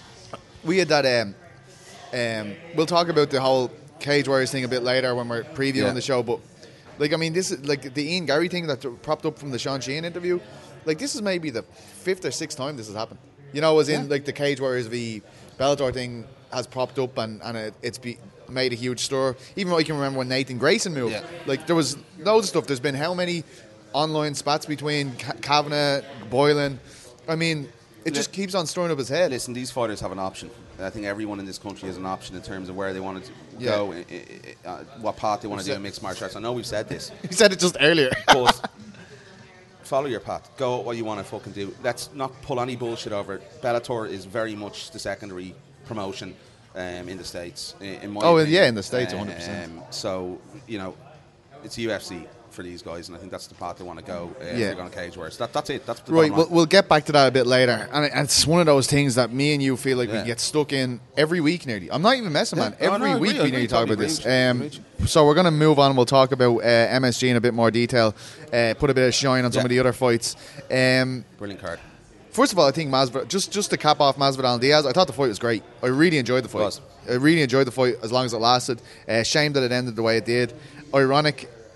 We had that. Um, um, we'll talk about the whole Cage Warriors thing a bit later when we're previewing yeah. the show, but like, I mean, this is like the Ian Gary thing that propped up from the Sean Sheehan interview. Like, this is maybe the fifth or sixth time this has happened. You know, as in yeah. like the Cage Warriors v Bellator thing has propped up and, and it, it's be, made a huge stir. Even I can remember when Nathan Grayson moved. Yeah. Like, there was loads of stuff. There's been how many online spats between Kavanagh, Boylan. I mean, it just keeps on stirring up his head. Listen, these fighters have an option. I think everyone in this country has an option in terms of where they want to yeah. go, uh, what path they want to do in mixed martial arts. I know we've said this. You said it just earlier. But follow your path. Go what you want to fucking do. Let's not pull any bullshit over it. Bellator is very much the secondary promotion um, in the States. In, in my oh, opinion. yeah, in the States, one hundred percent. Um, so, you know, it's U F C for these guys, and I think that's the path they want to go uh, yeah. if they're going to Cage Warriors. That, that's it. That's the right. We'll, line. we'll get back to that a bit later, and it's one of those things that me and you feel like yeah. we get stuck in every week nearly. I'm not even messing, yeah. man. Every oh, no, week we nearly talk about this. Um, so we're going to move on and we'll talk about uh, M S G in a bit more detail, uh, put a bit of shine on some yeah. of the other fights. Um, Brilliant card. First of all, I think Masvidal, just just to cap off Masvidal and Diaz, I thought the fight was great. I really enjoyed the fight. I really enjoyed the fight as long as it lasted. Uh, shame that it ended the way it did. Ironic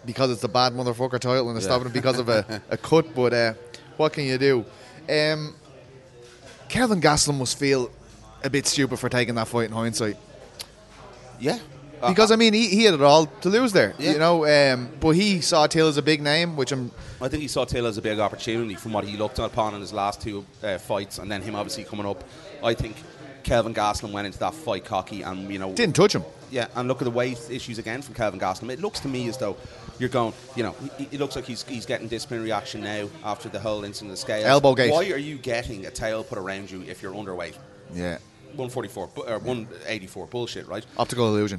because it's the bad motherfucker title and they're Yeah. stopping it because of a, a cut. But uh, what can you do? Um, Kelvin Gastelum must feel a bit stupid for taking that fight in hindsight. Yeah. Because, I mean, he, he had it all to lose there, Yeah. you know. Um, but he saw Till as a big name, which I'm... I think he saw Till as a big opportunity from what he looked upon in his last two uh, fights, and then him obviously coming up. I think Kelvin Gastelum went into that fight cocky, and you know, Didn't touch him. yeah, and look at the weight issues again from Kelvin Gastelum. It looks to me as though you're going, you know, he- it looks like he's he's getting disciplinary action now after the whole incident of the scales. Elbow gate. Why are you getting a tail put around you if you're underweight? Yeah. one forty-four bu- or one eighty-four, bullshit, right? Optical illusion.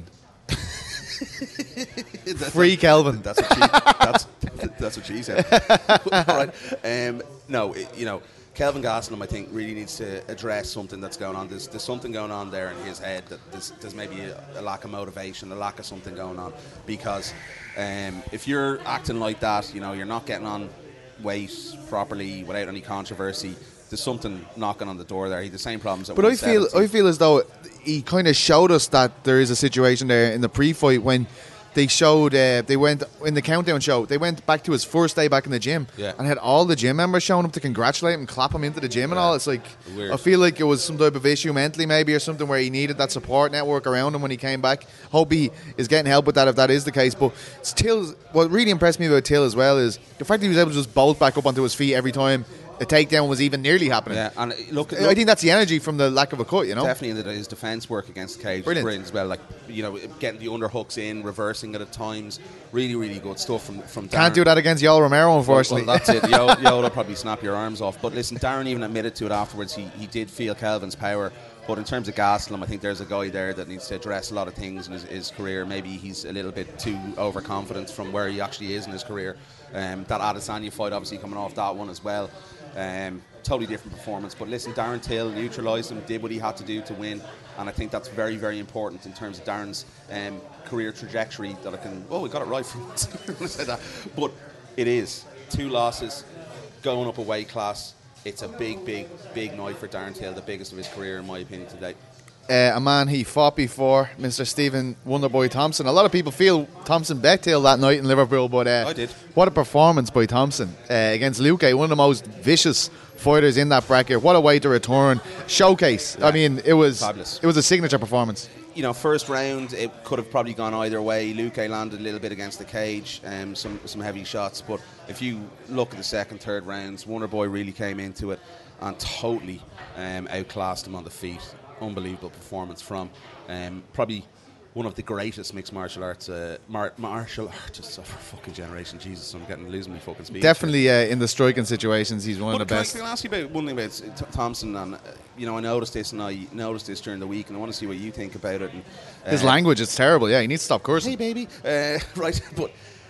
Free Kelvin. That's what she, that's, that's what she said. All right. Um, no, it, you know, Kelvin Gastelum, I think, really needs to address something that's going on. There's, there's something going on there in his head that there's, there's maybe a, a lack of motivation, a lack of something going on. Because um, if you're acting like that, you know, you're not getting on weight properly without any controversy. There's something knocking on the door there. He had the same problems at But I feel one seventy. I feel as though he kind of showed us that there is a situation there in the pre-fight when they showed uh, they went in the countdown show. They went back to his first day back in the gym Yeah. and had all the gym members showing up to congratulate him, clap him into the gym and Yeah. all. It's like Weird. I feel like it was some type of issue mentally maybe or something where he needed that support network around him when he came back. Hope he is getting help with that if that is the case. But Till, what really impressed me about Till as well is the fact that he was able to just bolt back up onto his feet every time a takedown was even nearly happening. Yeah, and uh, look, look I think that's the energy from the lack of a cut, you know. definitely in the, his defence work against the cage, Brilliant. brilliant as well. Like, you know, getting the underhooks in, reversing it at times, really, really good stuff from from. Darren. Can't do that against Yoel Romero, Well, unfortunately. well, that's it. Yo, yo will probably snap your arms off. But listen, Darren even admitted to it afterwards. He he did feel Kelvin's power. But in terms of Gastelum, I think there's a guy there that needs to address a lot of things in his, his career. Maybe he's a little bit too overconfident from where he actually is in his career. Um, that Adesanya fight, obviously coming off that one as well. Um, totally different performance. But listen, Darren Till neutralised him, did what he had to do to win. And I think that's very, very important in terms of Darren's um, career trajectory. That I can, oh, we got it right from I said that. But it is two losses, going up a weight class. It's a big, big, big night for Darren Till, the biggest of his career, in my opinion, today. Uh, a man he fought before, Mister Stephen Wonderboy Thompson. A lot of people feel Thompson bet Till that night in Liverpool, but uh, I did. What a performance by Thompson uh, against Luque, one of the most vicious fighters in that bracket. What a way to return, showcase. Yeah. I mean, it was Fabulous. it was a signature performance. You know, first round, it could have probably gone either way. Luque landed a little bit against the cage, um, some some heavy shots. But if you look at the second, third rounds, Wonderboy really came into it and totally um, outclassed him on the feet. Unbelievable performance from um, probably one of the greatest mixed martial arts uh, mar- martial artists of our fucking generation. Jesus, I'm getting losing my fucking speech. Definitely uh, in the striking situations, he's one But of the can best. I, can I ask you about one thing about T- Thompson? And uh, you know, I noticed this, and I noticed this during the week, and I want to see what you think about it. And, uh, His language is terrible. Yeah, he needs to stop cursing. Hey, baby. Uh, right, but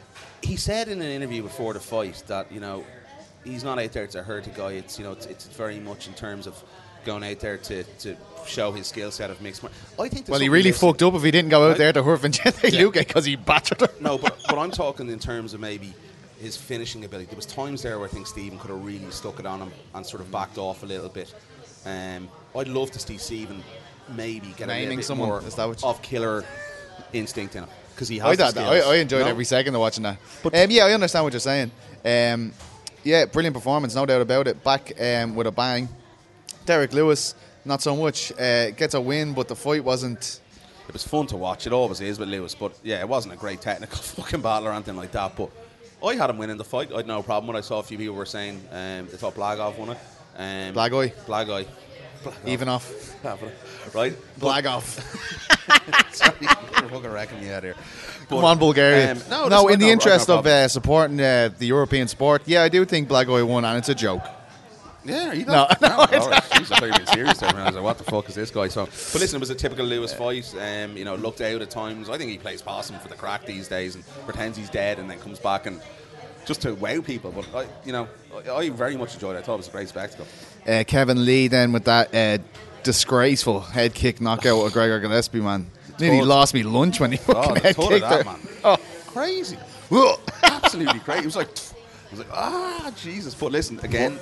he said in an interview before the fight that, you know, he's not out there to hurt a guy. It's, you know, it's, it's very much in terms of going out there to, to show his skill set of mixed martial. I think. there's Well, he something really missing. fucked up if he didn't go out Right. there to hurt Vincente Yeah. Luque because he battered him. No, but but I'm talking in terms of maybe his finishing ability. There was times there where I think Stephen could have really stuck it on him and sort of backed off a little bit. Um, I'd love to see Stephen maybe get a Naming little bit someone, more is that what you- of killer instinct in him because he has. I, the thought that. I, skills. I enjoyed No? every second of watching that. But- um, yeah, I understand what you're saying. Um, yeah, brilliant performance, no doubt about it. Back um, with a bang. Derek Lewis, not so much. Uh, gets a win, but the fight wasn't. It was fun to watch. It always is with Lewis, but yeah, it wasn't a great technical fucking battle or anything like that. But I had him winning the fight. I had no problem with it. I saw a few people were saying um, they thought Blagov won it. Um, Blagoy. Blagoy. Even off. Right? Blagoff. Sorry, you're fucking wrecking me out here. But, Come on, Bulgaria. um, no, no, in the no, interest no of uh, supporting uh, the European sport, yeah, I do think Blagoy won, and it's a joke. Yeah, are you No, not? no, all right. Jeez, I thought you were being serious there, man. I was like, what the fuck is this guy? So, but listen, it was a typical Lewis fight. Um, you know, looked out at times. I think he plays possum for the crack these days and pretends he's dead and then comes back and just to wow people. But I, you know, I, I very much enjoyed it. I thought it was a great spectacle. Uh, Kevin Lee then with that uh, disgraceful head kick knockout of Gregor Gillespie, man. Nearly Thud. lost me lunch when he Oh, fucking the head thud of kicked that, her. man. Oh. Crazy. Ugh. Absolutely crazy. It was like, I was like, ah, Jesus. But listen, again,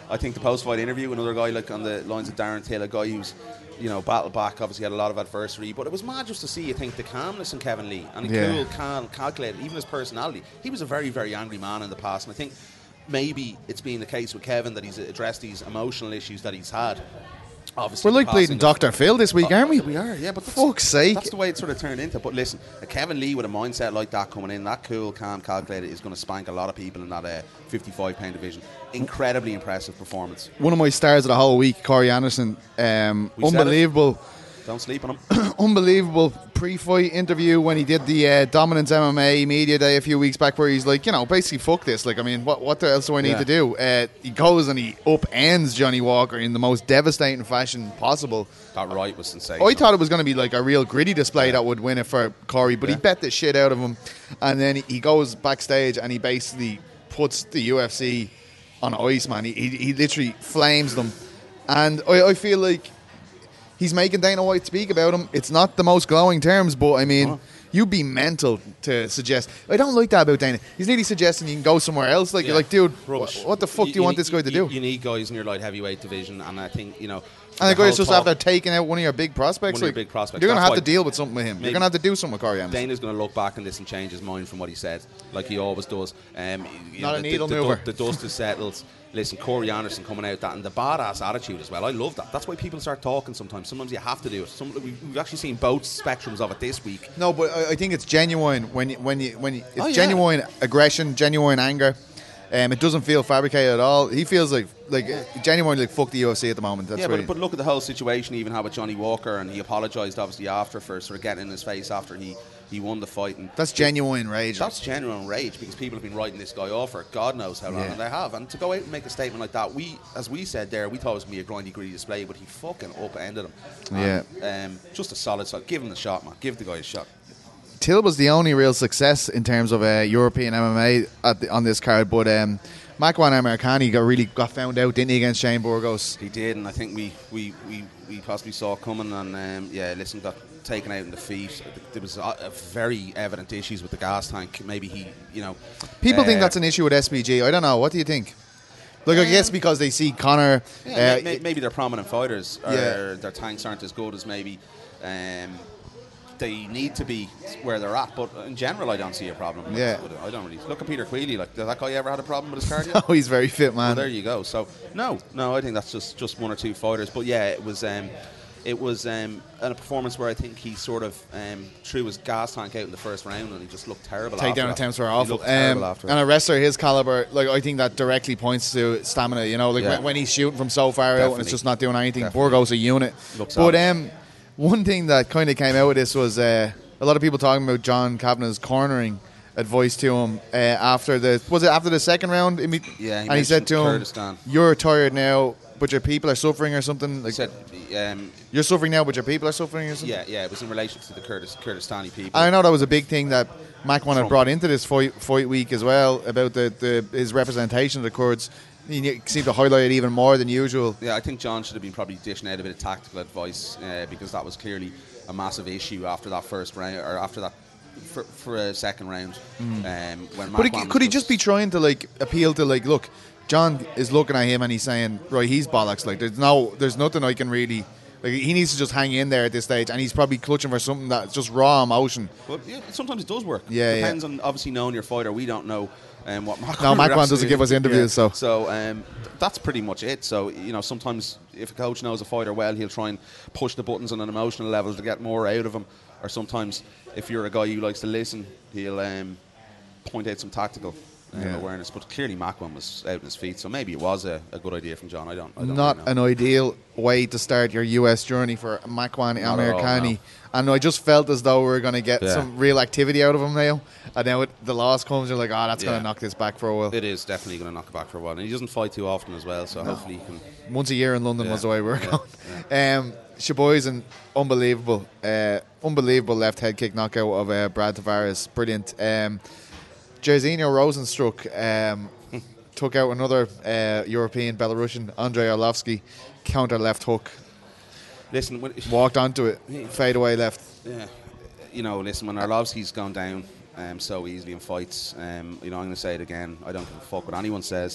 I think the post-fight interview, another guy like on the lines of Darren Till, a guy who's, you know, battled back, obviously had a lot of adversity, but it was mad just to see, I think, the calmness in Kevin Lee, and he Yeah. cool, calm, calculated, even his personality. He was a very, very angry man in the past, and I think maybe it's been the case with Kevin that he's addressed these emotional issues that he's had. Obviously, We're like the bleeding passing of- Doctor Phil this week, aren't we? We are, yeah, but that's, Fuck's sake. that's the way it sort of turned into. But listen, a Kevin Lee with a mindset like that coming in, that cool, calm, calculated, is going to spank a lot of people in that uh, fifty-five pound division. Incredibly impressive performance. One of my stars of the whole week, Corey Anderson. Um, We said it. unbelievable. Don't sleep on him. Unbelievable pre-fight interview when he did the uh, Dominance M M A media day a few weeks back, where he's like, you know, basically fuck this. Like, I mean, what what else do I need Yeah. to do? Uh, he goes and he upends Johnny Walker in the most devastating fashion possible. That right was sensational. I thought it was going to be like a real gritty display that would win it for Corey, but he Yeah. bet the shit out of him. And then he goes backstage and he basically puts the U F C on ice, man. He, he, he literally flames them. And I, I feel like he's making Dana White speak about him. It's not the most glowing terms, but I mean, Oh. you'd be mental to suggest. I don't like that about Dana. He's nearly suggesting you can go somewhere else. Like, Yeah. you're like, dude, Rubbish. wh- what the fuck do you, want need- this guy to you, do? You need guys in your light heavyweight division, and I think, you know. And the whole guy's just talk- after taking out one of your big prospects. One of your like, big prospects. You're going to That's have to why deal with something with him. You're maybe- going to have to do something with Corey Anderson. Dana's going to look back on this and change his mind from what he said, like he always does. Um, you Not know, a the, needle the, the, mover. du- the dust is settled. Listen, Corey Anderson coming out that and the badass attitude as well. I love that. That's why people start talking sometimes. Sometimes you have to do it. Some, we've we've actually seen both spectrums of it this week. No, but I, I think it's genuine when you, when you, when you, it's Oh, yeah. genuine aggression, genuine anger. Um, it doesn't feel fabricated at all. He feels like like genuinely like fuck the U F C at the moment. That's yeah, what but, he- but look at the whole situation, even how with Johnny Walker, and he apologised obviously after for sort of getting in his face after he, he won the fight. And that's genuine rage. That's genuine rage because people have been writing this guy off for God knows how long, Yeah. and they have. And to go out and make a statement like that, we, as we said there, we thought it was going to be a grindy, gritty display, but he fucking upended him. Yeah. And, um, just a solid shot. Give him the shot, man. Give the guy a shot. Till was the only real success in terms of uh, European M M A at the, on this card, but um, Makwan Amirkhani got really got found out, didn't he, against Shane Burgos? He did, and I think we we, we, we possibly saw it coming, and um, yeah, listen, got taken out in the feet. There was uh, a very evident issues with the gas tank. Maybe he, you know. People uh, think that's an issue with S B G. I don't know. What do you think? Like, I guess because they see Connor. Yeah, uh, may, may, maybe they're prominent fighters, or Yeah. their tanks aren't as good as maybe um, they need to be where they're at. But in general, I don't see a problem. Yeah. I don't really. Look at Peter Queally. Like, has that guy ever had a problem with his cardio? oh, he's very fit, Well, man. there you go. So no, no, I think that's just, just one or two fighters. But yeah, it was um, it was um, a performance where I think he sort of um, threw his gas tank out in the first round, and he just looked terrible. Takedown after that. attempts were He awful. looked terrible Um, after and it. a wrestler his caliber, like I think that directly points to stamina. You know, like Yeah. when, when he's shooting from so far out and Definitely. it's just not doing anything. Definitely. Burgos a unit. Looks but solid. um, one thing that kind of came out of this was uh, a lot of people talking about John Kavanagh's cornering advice to him uh, after the was it after the second round? Imme- Yeah, he and he said mentioned to him, Kurdistan. "You're tired now, but your people are suffering," or something. He Like said, um, you're suffering now, but your people are suffering, or something. yeah, yeah, it was in relation to the Kurdish, Kurdistani people. I know that was a big thing that Makwan had Trump. brought into this fight, fight week as well about the, the his representation of the Kurds. He seemed to highlight it even more than usual. Yeah, I think John should have been probably dishing out a bit of tactical advice uh, because that was clearly a massive issue after that first round or after that for, for a second round. Um, when But he, Makwan could he was just be trying to like appeal to like, look, John is looking at him and he's saying, right, he's bollocks. Like, there's no, there's nothing I can really. Like, he needs to just hang in there at this stage, and he's probably clutching for something that's just raw emotion. But yeah, sometimes it does work. Yeah, depends on obviously knowing your fighter. We don't know um, what Makwan No, would Makwan doesn't absolutely- give us interviews, so. so um, th- that's pretty much it. So you know, sometimes if a coach knows a fighter well, he'll try and push the buttons on an emotional level to get more out of him. Or sometimes, if you're a guy who likes to listen, he'll um, point out some tactical um, Yeah. awareness. But clearly, Makwan was out on his feet, so maybe it was a, a good idea from John. I don't. I don't Not really an know. ideal way to start your U S journey for Makwan Not at all, Amirkhani. no. And I just felt as though we were going to get Yeah. some real activity out of him now. And now it, the loss comes, you're like, oh, that's going Yeah. to knock this back for a while. It is definitely going to knock it back for a while, and he doesn't fight too often as well. So hopefully he can. Once a year in London Yeah. was the way we were Yeah. going. Um, Sheboygan, unbelievable. Uh, unbelievable left head kick knockout of uh, Brad Tavares. Brilliant. Um, Jairzinho Rosenstruck um, took out another uh, European, Belarusian, Andrei Arlovsky. Counter left hook. Listen, when, Walked onto it. Fade away left. yeah, you know, listen, when Arlovsky's gone down um, so easily in fights, um, you know, I'm going to say it again. I don't give a fuck what anyone says.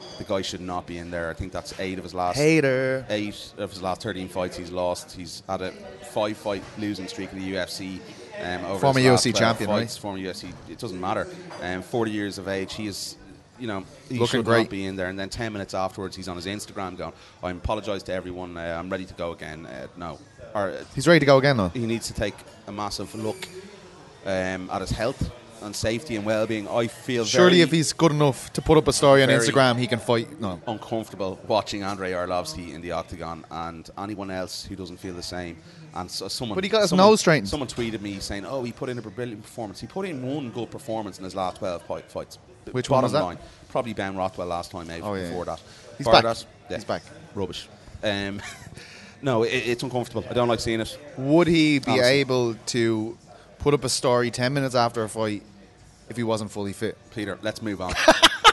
the guy should not be in there. I think that's eight of his last Hater. eight of his last thirteen fights he's lost. He's had a five fight losing streak in the U F C. Um, over Former his U F last C twelve champion, fights, right? Former U F C. It doesn't matter. Um, forty years of age. He is, you know, he Looking should great. not be in there. And then ten minutes afterwards, he's on his Instagram going, "I apologise to everyone. Uh, I'm ready to go again." Uh, no, or uh, He's ready to go again, though. he needs to take a massive look um, at his health and safety and well-being. I feel Surely very if he's good enough to put up a story on very- Instagram, he can fight. No. uncomfortable watching Andrei Arlovsky in the octagon, and anyone else who doesn't feel the same. And so someone, But he got his someone, nose straightened. Someone tweeted me saying, "Oh, he put in a brilliant performance. He put in one good performance in his last twelve fight, fights." Which one Bottom was that? line, probably Ben Rothwell last time out. Oh, yeah, before yeah. that, He's Prior back. to that, yeah, He's back. Rubbish. Um, no, it, it's uncomfortable. I don't like seeing it. Would he be Honestly. able to put up a story ten minutes after a fight if he wasn't fully fit? Peter, let's move on.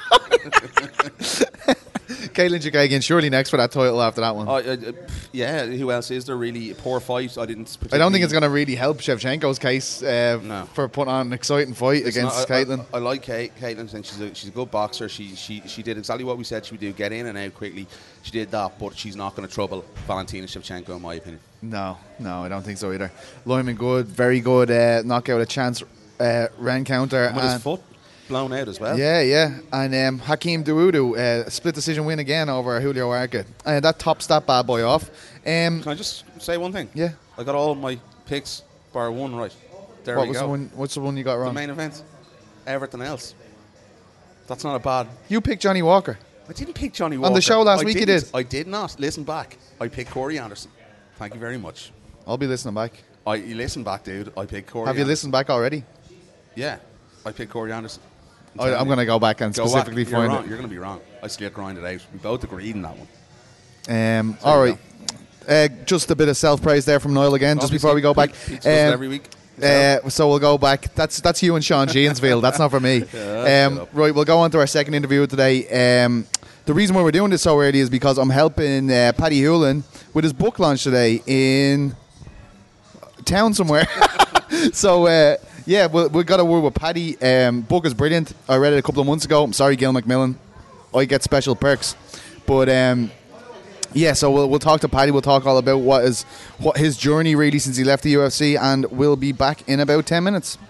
Caitlin Chookagian surely next for that title after that one. uh, uh, uh, yeah, who else is there really? A poor fight. I didn't. I don't think it's particularly- going to really help Shevchenko's case uh, No. for putting on an exciting fight Listen, against I, I- Caitlin. I, I like Kate, Caitlin, and she's a, she's a good boxer. She she she did exactly what we said she would do: get in and out quickly. She did that, but she's not going to trouble Valentina Shevchenko, in my opinion. No, no, I don't think so either. Lyman good, very good uh, knockout, a chance uh, round counter. With his and- foot blown out as well. Yeah, yeah. And um, Hakeem Dawodu, uh, split decision win again over Julio Arca. Uh, that tops that bad boy off. Um, Can I just say one thing? yeah. I got all my picks bar one right. There What we was go. the one, what's the one you got The wrong? main event. Everything else. That's not a bad. You picked Johnny Walker. I didn't pick Johnny Walker. the show last I week you didn't. did. I did not. Listen back. I picked Corey Anderson. Thank you very much. I'll be listening back. I you listen back, dude. I picked Corey. Have you Anderson. listened back already? Yeah. I picked Corey Anderson. I, I'm going to go back and Go back. specifically You're find wrong. it. You're going to be wrong. I still grind it out. We both agreed in that one. Um, There all you right. Uh, just a bit of self-praise there from Niall again, just before we go back. Pete does it Um, every week. Uh, so we'll go back. That's that's you and Sean Jeansville. That's not for me. Yeah, Um, shut up. right, we'll go on to our second interview today. Um, the reason why we're doing this so early is because I'm helping uh, Paddy Hewlin with his book launch today in town somewhere. so uh, yeah, we'll, we've got a word with Paddy. Um, book is brilliant. I read it a couple of months ago. I'm sorry, Gil McMillan. I get special perks, but. Um, Yeah, so we'll we'll talk to Paddy. We'll talk all about what is what his journey really since he left the U F C, and we'll be back in about ten minutes.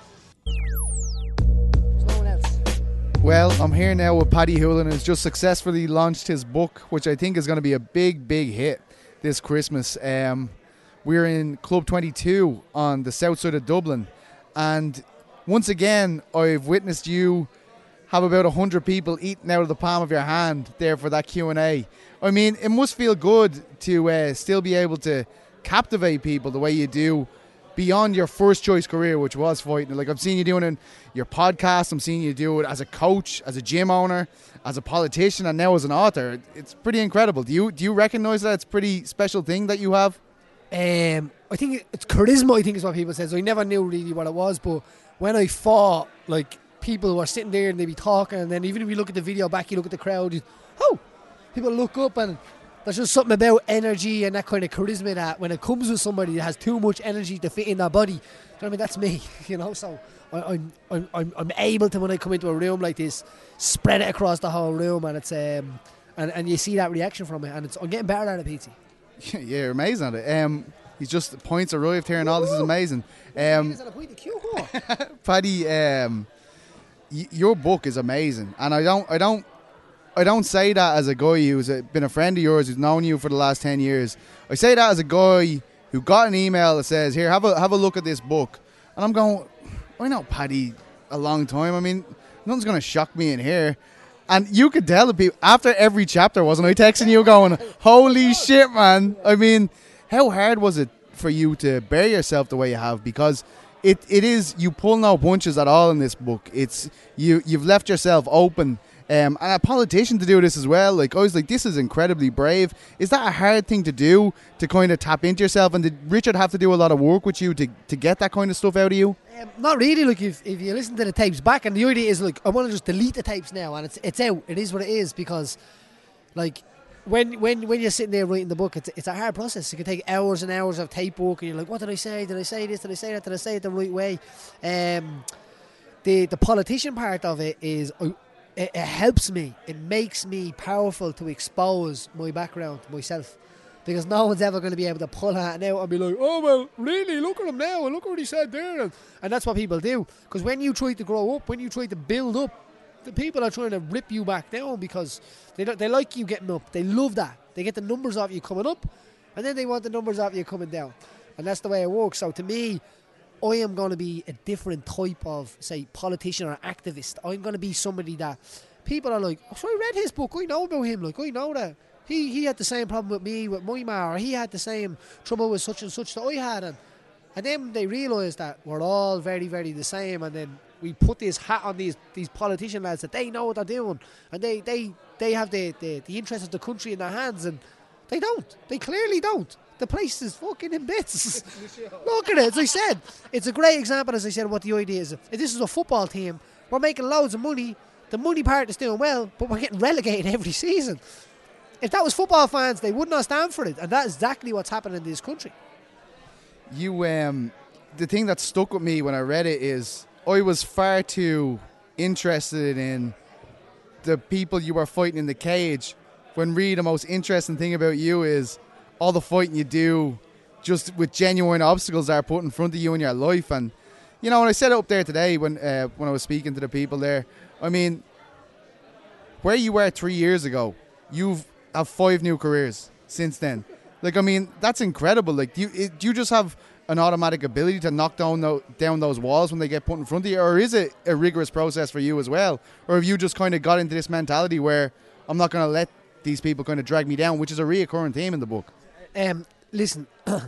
No one else. Well, I'm here now with Paddy Hewlin, who's just successfully launched his book, which I think is going to be a big, big hit this Christmas. Um, we're in Club twenty-two on the south side of Dublin, and once again, I've witnessed you have about one hundred people eating out of the palm of your hand there for that Q and A. I mean, it must feel good to uh, still be able to captivate people the way you do beyond your first choice career, which was fighting. Like, I've seen you doing it in your podcast, I'm seeing you do it as a coach, as a gym owner, as a politician, and now as an author. It's pretty incredible. Do you do you recognize that it's a pretty special thing that you have? Um, I think it's charisma, I think is what people say. So I never knew really what it was, but when I fought, like, people were sitting there and they'd be talking, and then even if you look at the video back, you look at the crowd, you, oh, people look up, and there's just something about energy and that kind of charisma that when it comes with somebody that has too much energy to fit in their body, you know what I mean? That's me, you know. So I, I'm, I'm, I'm, I'm able to, when I come into a room like this, spread it across the whole room, and it's um, and, and you see that reaction from it, and it's I'm getting better at it, Pete. Yeah, you're amazing at it. Um, he's just the points arrived here and all. This is amazing. Um, Paddy, um, y- your book is amazing, and I don't, I don't, I don't say that as a guy who's a, been a friend of yours, who's known you for the last ten years. I say that as a guy who got an email that says, "Here, have a have a look at this book," and I'm going, I know Paddy a long time. I mean, nothing's going to shock me in here. And you could tell the people after every chapter, wasn't I texting you going, "Holy shit, man!" I mean, how hard was it for you to bear yourself the way you have? Because it, it is, you pull no punches at all in this book. It's you you've left yourself open. Um, and a politician to do this as well. Like, I was like, this is incredibly brave. Is that a hard thing to do, to kind of tap into yourself? And did Richard have to do a lot of work with you to, to get that kind of stuff out of you? Um, not really. Like, if, if you listen to the tapes back, and the idea is, like, I want to just delete the tapes now, and it's it's out. It is what it is, because, like, when when when you're sitting there writing the book, it's it's a hard process. It can take hours and hours of tape work, and you're like, what did I say? Did I say this? Did I say that? Did I say it the right way? Um, the the politician part of it is, I, it, it helps me. It makes me powerful to expose my background, myself. Because no one's ever going to be able to pull that out and be like, oh, well, really, look at him now, and look what he said there. And, and that's what people do. Because when you try to grow up, when you try to build up, the people are trying to rip you back down because they don't, they like you getting up. They love that. They get the numbers off you coming up, and then they want the numbers off you coming down. And that's the way it works. So to me, I am going to be a different type of, say, politician or activist. I'm going to be somebody that people are like, oh, so I read his book. I know about him. Like, I know that. He he had the same problem with me, with my ma, or he had the same trouble with such and such that I had. And, and then they realise that we're all very, very the same. And then we put this hat on these these politician lads that they know what they're doing. And they, they, they have the, the, the interest of the country in their hands. And they don't. They clearly don't. The place is fucking in bits. Look at it. As I said, it's a great example, as I said, what the idea is. If this is a football team, we're making loads of money. The money part is doing well, but we're getting relegated every season. If that was football fans, they would not stand for it, and that's exactly what's happening in this country. You, um, the thing that stuck with me when I read it is I was far too interested in the people you were fighting in the cage, when really the most interesting thing about you is all the fighting you do just with genuine obstacles that are put in front of you in your life. And, you know, when I said it up there today when uh, when I was speaking to the people there, I mean, where you were three years ago, you've have five new careers since then. Like, I mean, that's incredible. Like, do you, it, do you just have an automatic ability to knock down the, down those walls when they get put in front of you, or is it a rigorous process for you as well? Or have you just kind of got into this mentality where I'm not going to let these people kind of drag me down, which is a reoccurring theme in the book? Um, listen,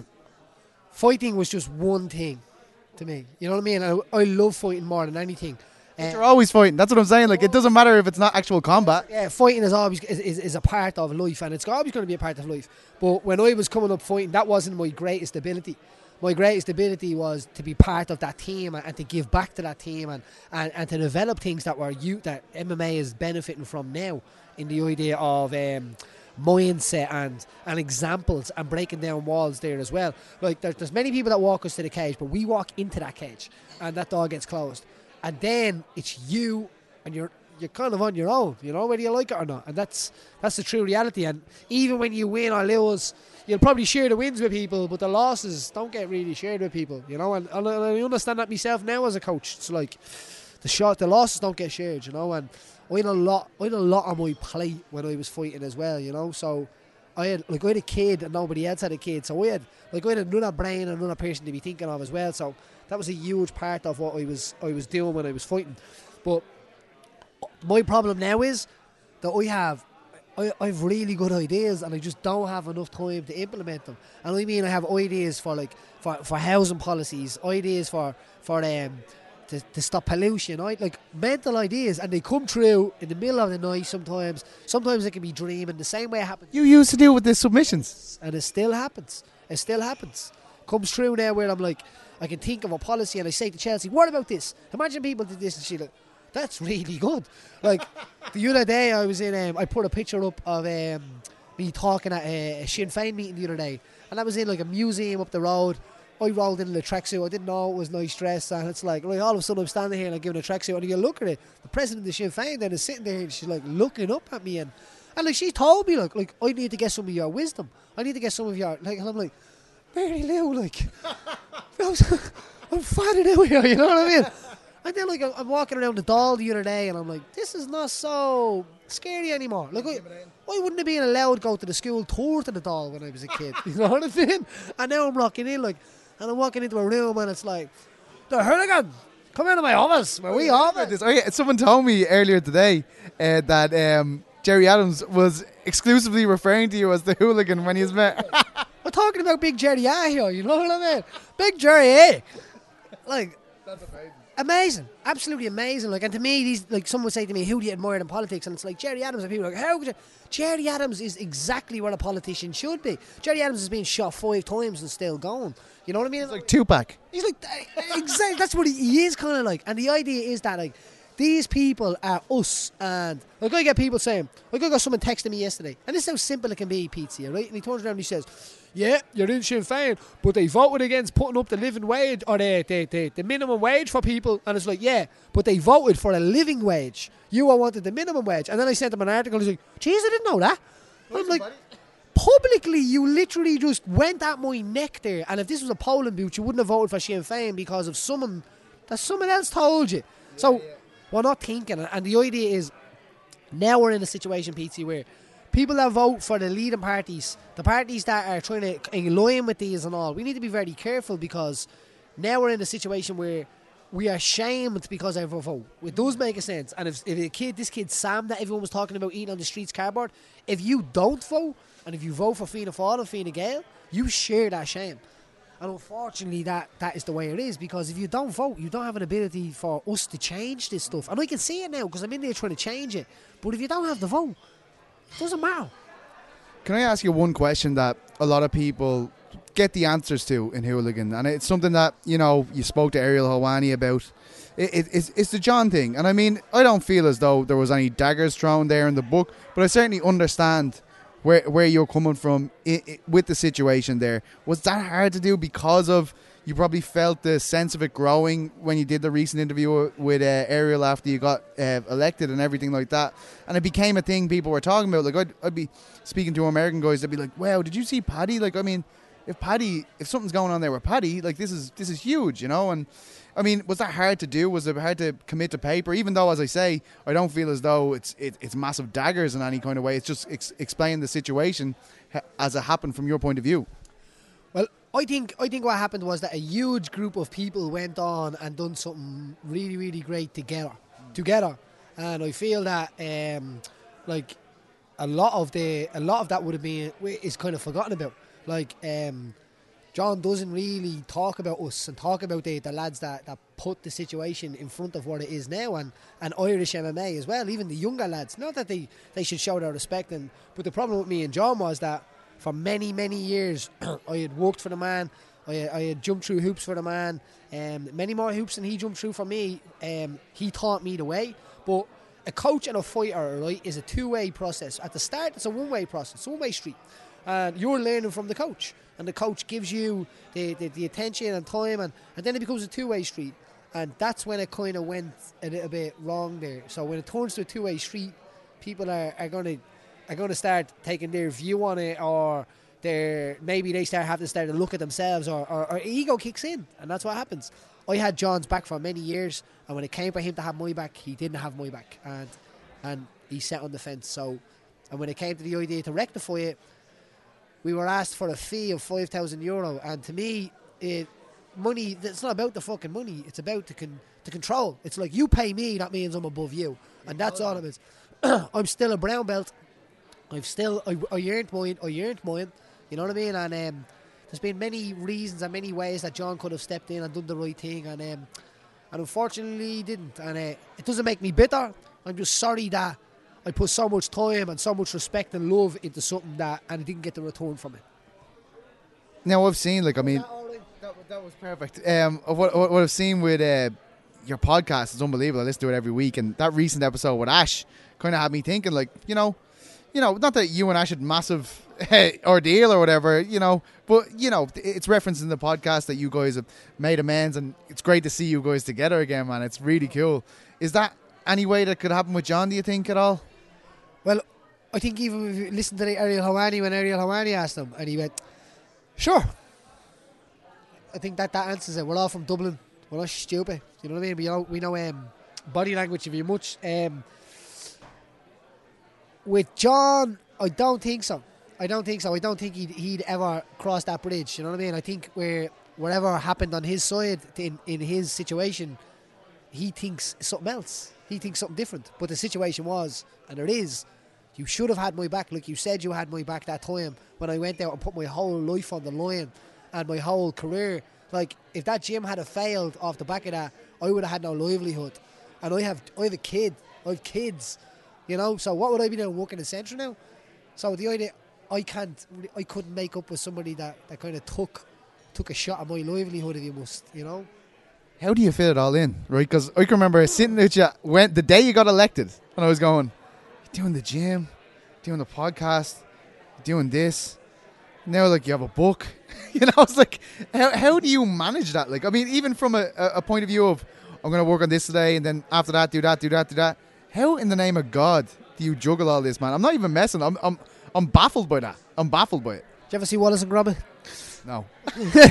fighting was just one thing to me. You know what I mean? I, I love fighting more than anything. But you're always fighting. That's what I'm saying. Like, it doesn't matter if it's not actual combat. Yeah, fighting is always is, is, is a part of life, and it's always going to be a part of life. But when I was coming up fighting, that wasn't my greatest ability. My greatest ability was to be part of that team and, and to give back to that team and, and, and to develop things that were you that M M A is benefiting from now, in the idea of um, mindset and and examples and breaking down walls there as well. Like, there's, there's many people that walk us to the cage, but we walk into that cage and that door gets closed. And then it's you, and you're you're kind of on your own, you know, whether you like it or not. And that's that's the true reality. And even when you win or lose, you'll probably share the wins with people, but the losses don't get really shared with people, you know. And, and I understand that myself now as a coach. It's like the shot, the losses don't get shared, you know. And I had a lot, I had a lot on my plate when I was fighting as well, you know. So I had like I had a kid, and nobody else had a kid. So I had like I had another brain, and another person to be thinking of as well. So that was a huge part of what I was I was doing when I was fighting. But my problem now is that I have I, I have really good ideas, and I just don't have enough time to implement them. And I mean, I have ideas for like for, for housing policies, ideas for for um to, to stop pollution, I like mental ideas, and they come true in the middle of the night sometimes. Sometimes I can be dreaming the same way it happens. You used to deal with the submissions. And it still happens. It still happens. Comes true now where I'm like, I can think of a policy and I say to Chelsea, what about this? Imagine people did this, and she's like, that's really good. Like, the other day I was in, um, I put a picture up of um, me talking at a, a Sinn Féin meeting the other day, and I was in like a museum up the road. I rolled in the tracksuit. I didn't know it was nice dress, and it's like, like all of a sudden I'm standing here and I'm giving a tracksuit, and you look at it, the president of the Sinn Féin then is sitting there, and she's like looking up at me, and, and like she told me like, like I need to get some of your wisdom. I need to get some of your, like, and I'm like, Mary Lou, like, I'm fanning out here, you know what I mean? And then like I'm walking around the Dáil the other day, and I'm like, this is not so scary anymore. Like, I, I wouldn't have been allowed to go to the school tour to the Dáil when I was a kid. You know what I mean? And now I'm rocking in, like, and I'm walking into a room, and it's like, the hooligan, come into my office where we office. Oh, yeah, someone told me earlier today uh, that um, Jerry Adams was exclusively referring to you as the hooligan when he's met. We're talking about Big Jerry A here, you know what I mean? Big Jerry A. Like, that's amazing. Amazing, absolutely amazing. Like, and to me, these like someone would say to me, "Who do you admire in politics?" And it's like Jerry Adams, and people are like, "How could you?" Jerry Adams is exactly what a politician should be. Jerry Adams has been shot five times and still going. You know what I mean? He's like Tupac. He's like exactly. That's what he, he is kind of like. And the idea is that like these people are us, and like I get people saying, like I got someone texting me yesterday, and this is how simple it can be, Pizzi, right? And he turns around and he says, yeah, you're in Sinn Féin, but they voted against putting up the living wage, or the, the, the, the minimum wage for people, and it's like, yeah, but they voted for a living wage. You all wanted the minimum wage. And then I sent him an article, and he's like, jeez, I didn't know that. I'm like, publicly, you literally just went at my neck there, and if this was a polling booth, you wouldn't have voted for Sinn Féin because of someone that someone else told you. Yeah, so yeah. We're not thinking, and the idea is now we're in a situation, Pizzi, where people that vote for the leading parties, the parties that are trying to align with these and all, we need to be very careful, because now we're in a situation where we are shamed because of our vote. It does make a sense. And if, if a kid, this kid Sam that everyone was talking about eating on the streets cardboard, if you don't vote, and if you vote for Fianna Fáil and Fine Gael, you share that shame. And unfortunately, that, that is the way it is, because if you don't vote, you don't have an ability for us to change this stuff. And I can see it now, because I'm in there trying to change it. But if you don't have the vote, it doesn't matter. Can I ask you one question that a lot of people get the answers to in Hooligan? And it's something that, you know, you spoke to Ariel Helwani about. It, it, it's, it's the John thing. And I mean, I don't feel as though there was any daggers thrown there in the book, but I certainly understand where where you're coming from i i with the situation there. Was that hard to do because of, you probably felt the sense of it growing when you did the recent interview with uh, Ariel after you got uh, elected and everything like that, and it became a thing people were talking about? Like, I'd, I'd be speaking to American guys, they'd be like, wow, did you see Paddy? Like, I mean, if Paddy, if something's going on there with Paddy, like, this is this is huge, you know? And I mean, was that hard to do? Was it hard to commit to paper? Even though, as I say, I don't feel as though it's it, it's massive daggers in any kind of way. It's just ex explaining the situation as it happened from your point of view. Well, I think I think what happened was that a huge group of people went on and done something really, really great together, together, and I feel that um, like a lot of the a lot of that would have been is kind of forgotten about. Like, um, John doesn't really talk about us and talk about the, the lads that, that put the situation in front of what it is now, and, and Irish M M A as well, even the younger lads. Not that they, they should show their respect, and, but the problem with me and John was that for many, many years I had worked for the man, I, I had jumped through hoops for the man, um, many more hoops than he jumped through for me. Um, he taught me the way, but a coach and a fighter, right, is a two-way process. At the start, it's a one-way process, it's a one-way street. And you're learning from the coach, and the coach gives you the, the, the attention and time, and, and then it becomes a two-way street, and that's when it kind of went a little bit wrong there. So when it turns to a two-way street, people are, are going to are going to start taking their view on it, or they're, maybe they start having to start to look at themselves, or, or, or ego kicks in, and that's what happens. I had John's back for many years, and when it came for him to have my back, he didn't have my back, and and he sat on the fence. So, and when it came to the idea to rectify it, we were asked for a fee of five thousand euro, and to me, it, money, it's not about the fucking money, it's about the, con, the control. It's like, you pay me, that means I'm above you, and that's all it is. I'm still a brown belt, I've still, I, I earned mine, I earned mine, you know what I mean, and um, there's been many reasons and many ways that John could have stepped in and done the right thing, and um, and unfortunately he didn't, and uh, it doesn't make me bitter, I'm just sorry that I put so much time and so much respect and love into something that, and I didn't get the return from it. Now, I've seen, like, I mean, that, that, that was perfect. Um, what, what I've seen with uh, your podcast is unbelievable. I listen to it every week, and that recent episode with Ash kind of had me thinking, like, you know, you know, not that you and Ash had massive ordeal or whatever, you know, but, you know, it's referenced in the podcast that you guys have made amends, and it's great to see you guys together again, man. It's really cool. Is that any way that could happen with John, do you think, at all? Well, I think even if you listen to the Ariel Helwani, when Ariel Helwani asked him, and he went, sure. I think that that answers it. We're all from Dublin. We're not stupid. You know what I mean? We know, we know um, body language very much. Um, with John, I don't think so. I don't think so. I don't think he'd, he'd ever cross that bridge. You know what I mean? I think where whatever happened on his side, in, in his situation, he thinks something else. He thinks something different. But the situation was, and it is, you should have had my back, like you said you had my back that time when I went out and put my whole life on the line and my whole career. Like, if that gym had failed off the back of that, I would have had no livelihood. And I have I have a kid. I have kids. You know? So what would I be doing, working in Central now? So the idea, I can't, I couldn't make up with somebody that, that kind of took took a shot at my livelihood, if you must, you know? how do you fit it all in, right? Because I can remember sitting with you when the day you got elected, and I was going, doing the gym, doing the podcast, doing this. Now, like, you have a book. You know, it's like, how how do you manage that? Like, I mean, even from a, a point of view of, I'm going to work on this today, and then after that, do that, do that, do that. How in the name of God do you juggle all this, man? I'm not even messing. I'm I'm I'm baffled by that. I'm baffled by it. Did you ever see Wallace and Gromit? No. No,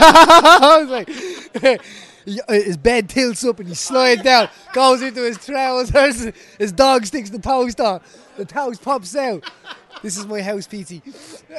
I was like, he- uh, his bed tilts up and he slides down, goes into his trousers, his dog sticks the toast on, the toast pops out. This is my house, P T.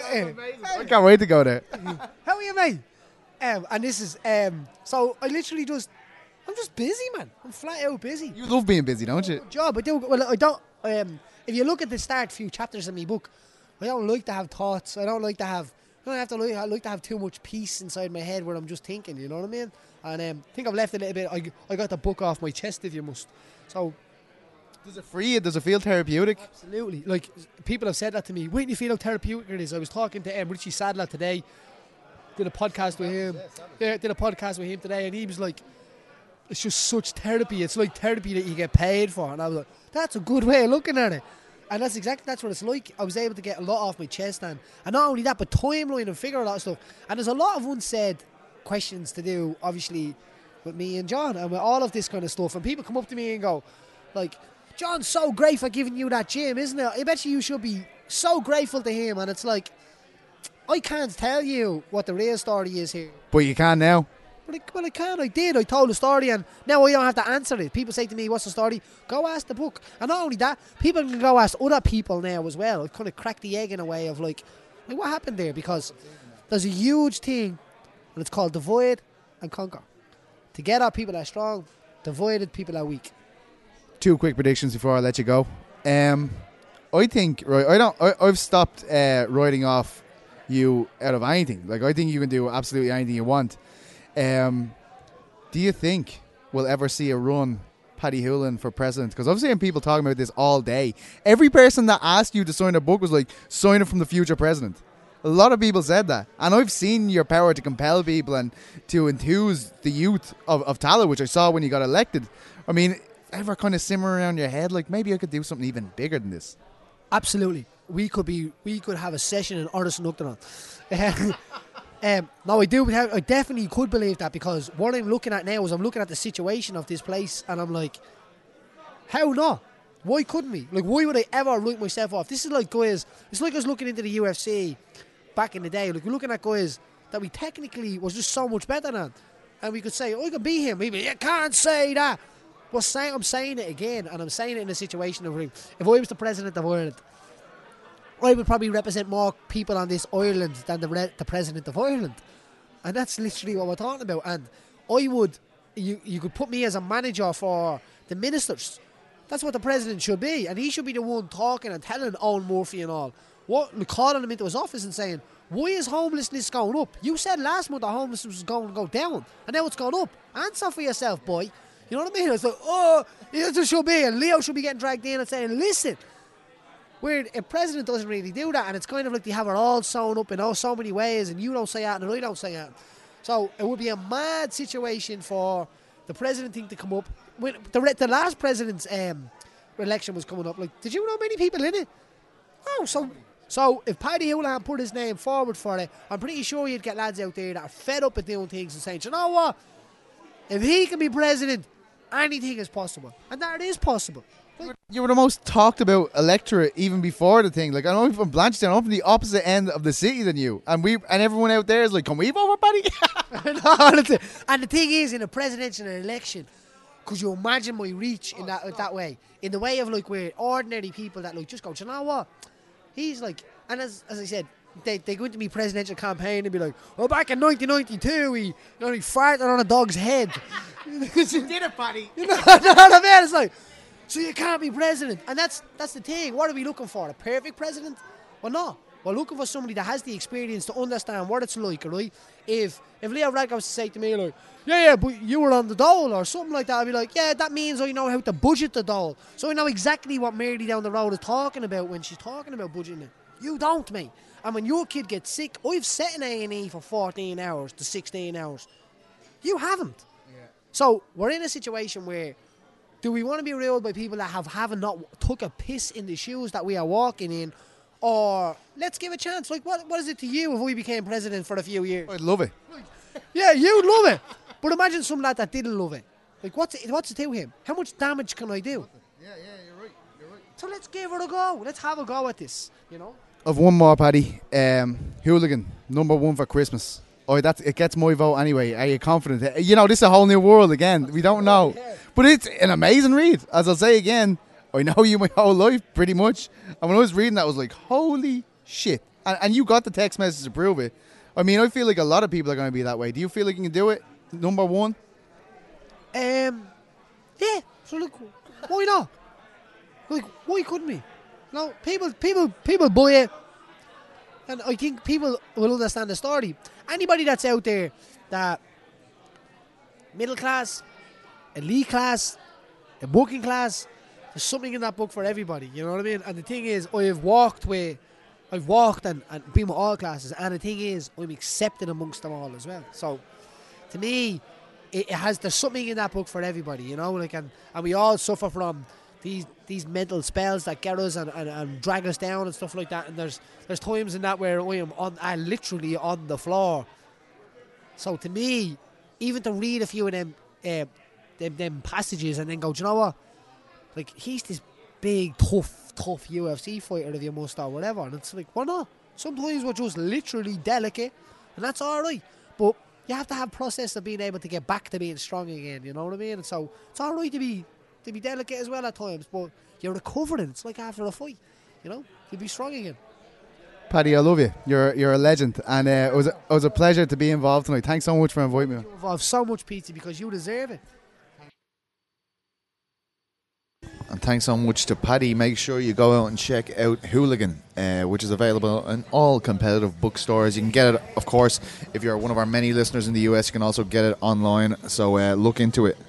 I can't wait to go there. How are you, mate? Um, and this is, um, so I literally just, I'm just busy, man. I'm flat out busy. You love being busy, don't you? Job, I do, well, I don't, um, if you look at the start few chapters of my book, I don't like to have thoughts. I don't like to have, I don't have to like, I like to have too much peace inside my head where I'm just thinking, you know what I mean? And um, I think I've left a little bit, I, I got the book off my chest, if you must. So, Does it free you? Does it feel therapeutic? absolutely. Like, people have said that to me. Wait till you feel how therapeutic it is. I was talking to um, Richie Sadler today. Did a podcast with him. Yeah, did a podcast with him today, and he was like, it's just such therapy. It's like therapy that you get paid for. And I was like, that's a good way of looking at it. And that's exactly, that's what it's like. I was able to get a lot off my chest, and, and not only that, but timeline and figure a lot of stuff. And there's a lot of unsaid questions to do, obviously, with me and John, and with all of this kind of stuff. And people come up to me and go, like, John's so great for giving you that gym, isn't it? I bet you you should be so grateful to him. And it's like, I can't tell you what the real story is here. But you can now. But I, well, I can. I did. I told the story, and now I don't have to answer it. People say to me, what's the story? Go ask the book. And not only that, people can go ask other people now as well. I've kind of cracked the egg in a way of like, like, what happened there? Because there's a huge thing, and it's called divide and conquer. Together, people are strong. Divided, people are weak. Two quick predictions before I let you go. Um, I think right. I don't. I, I've stopped uh, writing off you out of anything. Like, I think you can do absolutely anything you want. Um, do you think we'll ever see a run Paddy Holohan for president? Because I've seen people talking about this all day. Every person that asked you to sign a book was like, sign it from the future president. A lot of people said that. And I've seen your power to compel people and to enthuse the youth of, of Tallaght, which I saw when you got elected. I mean, ever kind of simmer around your head, like, maybe I could do something even bigger than this? Absolutely. We could be. We could have a session in Artisan Upton. Um, no, I do. I definitely could believe that, because what I'm looking at now is I'm looking at the situation of this place, and I'm like, how not? Why couldn't we? Like, why would I ever write myself off? This is like guys. It's like us looking into the U F C back in the day. Like, we're looking at guys that we technically was just so much better than, and we could say, oh, I could beat him. Maybe you can't say that. Well, say, I'm saying it again, and I'm saying it in a situation of, if I was the president of Ireland, I would probably represent more people on this island than the re- the president of Ireland, and that's literally what we're talking about. And I would, you you could put me as a manager for the ministers. That's what the president should be, and he should be the one talking and telling Owen Murphy and all, what, calling him into his office and saying, why is homelessness going up? You said last month that homelessness was going to go down, and now it's gone up. Answer for yourself, boy. You know what I mean? It's like, oh, it should be, and Leo should be getting dragged in and saying, listen. Where a president doesn't really do that, and it's kind of like they have it all sewn up in oh, so many ways, and you don't say that, and I don't say that. So it would be a mad situation for the president thing to come up. When the, the last president's um, election was coming up, like, did you know many people in it? Oh, so so if Paddy Holohan put his name forward for it, I'm pretty sure you'd get lads out there that are fed up with doing things and saying, you know what? If he can be president, anything is possible, and that is possible. You were the most talked about electorate even before the thing. Like, I know from Blanchetown, I'm from the opposite end of the city than you, and we and everyone out there is like, "Can we vote for Paddy?" And the thing is, in a presidential election, could you imagine my reach in that that way? In the way of like where ordinary people that like just go, "Do you know what? He's like," and as as I said, they they go into me presidential campaign and be like, "Oh, back in nineteen ninety-two, he you know he farted on a dog's head." You did it, Paddy. You know, know what I mean? It's like, so you can't be president. And that's that's the thing. What are we looking for? A perfect president? Well, no. We're looking for somebody that has the experience to understand what it's like, right? If if Leo Varadkar was to say to me, like, yeah, yeah, but you were on the dole or something like that, I'd be like, yeah, that means I know how to budget the dole. So I know exactly what Mary down the road is talking about when she's talking about budgeting it. You don't, mate. And when your kid gets sick, I've set an A and E for fourteen hours to sixteen hours. You haven't. So we're in a situation where, do we want to be ruled by people that have haven't not took a piss in the shoes that we are walking in, or let's give a chance? Like, what what is it to you if we became president for a few years? I'd love it. Yeah, you'd love it. But imagine some lad that didn't love it. Like, what's it, what's it to him? How much damage can I do? Yeah, yeah, you're right. You're right. So let's give it a go. Let's have a go at this, you know? I've one more, Paddy. Um, Hooligan, number one for Christmas. Oh, that's it gets my vote anyway. Are you confident? You know, this is a whole new world again. We don't know. But it's an amazing read. As I'll say again, I know you my whole life, pretty much. And when I was reading that, I was like, holy shit. And, and you got the text message to prove it. I mean, I feel like a lot of people are going to be that way. Do you feel like you can do it? Number one? Um, yeah. So look, why not? Like, why couldn't we? No, people, people, people buy it, and I think people will understand the story. Anybody that's out there that middle class, elite class, and working class, there's something in that book for everybody. You know what I mean? And the thing is, I've walked with, I've walked and, and been with all classes, and the thing is, I'm accepted amongst them all as well. So, to me, it, it has there's something in that book for everybody. You know, like and, and we all suffer from these these mental spells that get us and, and, and drag us down and stuff like that. And there's there's times in that where I am on, I literally on the floor. So to me, even to read a few of them, uh, them, them passages and then go, do you know what? Like, he's this big, tough, tough U F C fighter if you must or whatever. And it's like, why not? Sometimes we're just literally delicate, and that's all right. But you have to have process of being able to get back to being strong again. You know what I mean? And so it's all right to be to be delicate as well at times, but you're recovering. It's like after a fight, you know, you'll be strong again. Paddy, I love you. You're you're a legend, and uh, it was a, it was a pleasure to be involved tonight. Thanks so much for inviting me. You involve so much, Pizza, because you deserve it. And thanks so much to Paddy. Make sure you go out and check out Hooligan, uh, which is available in all competitive bookstores. You can get it, of course, if you're one of our many listeners in the U S, you can also get it online. So uh, look into it.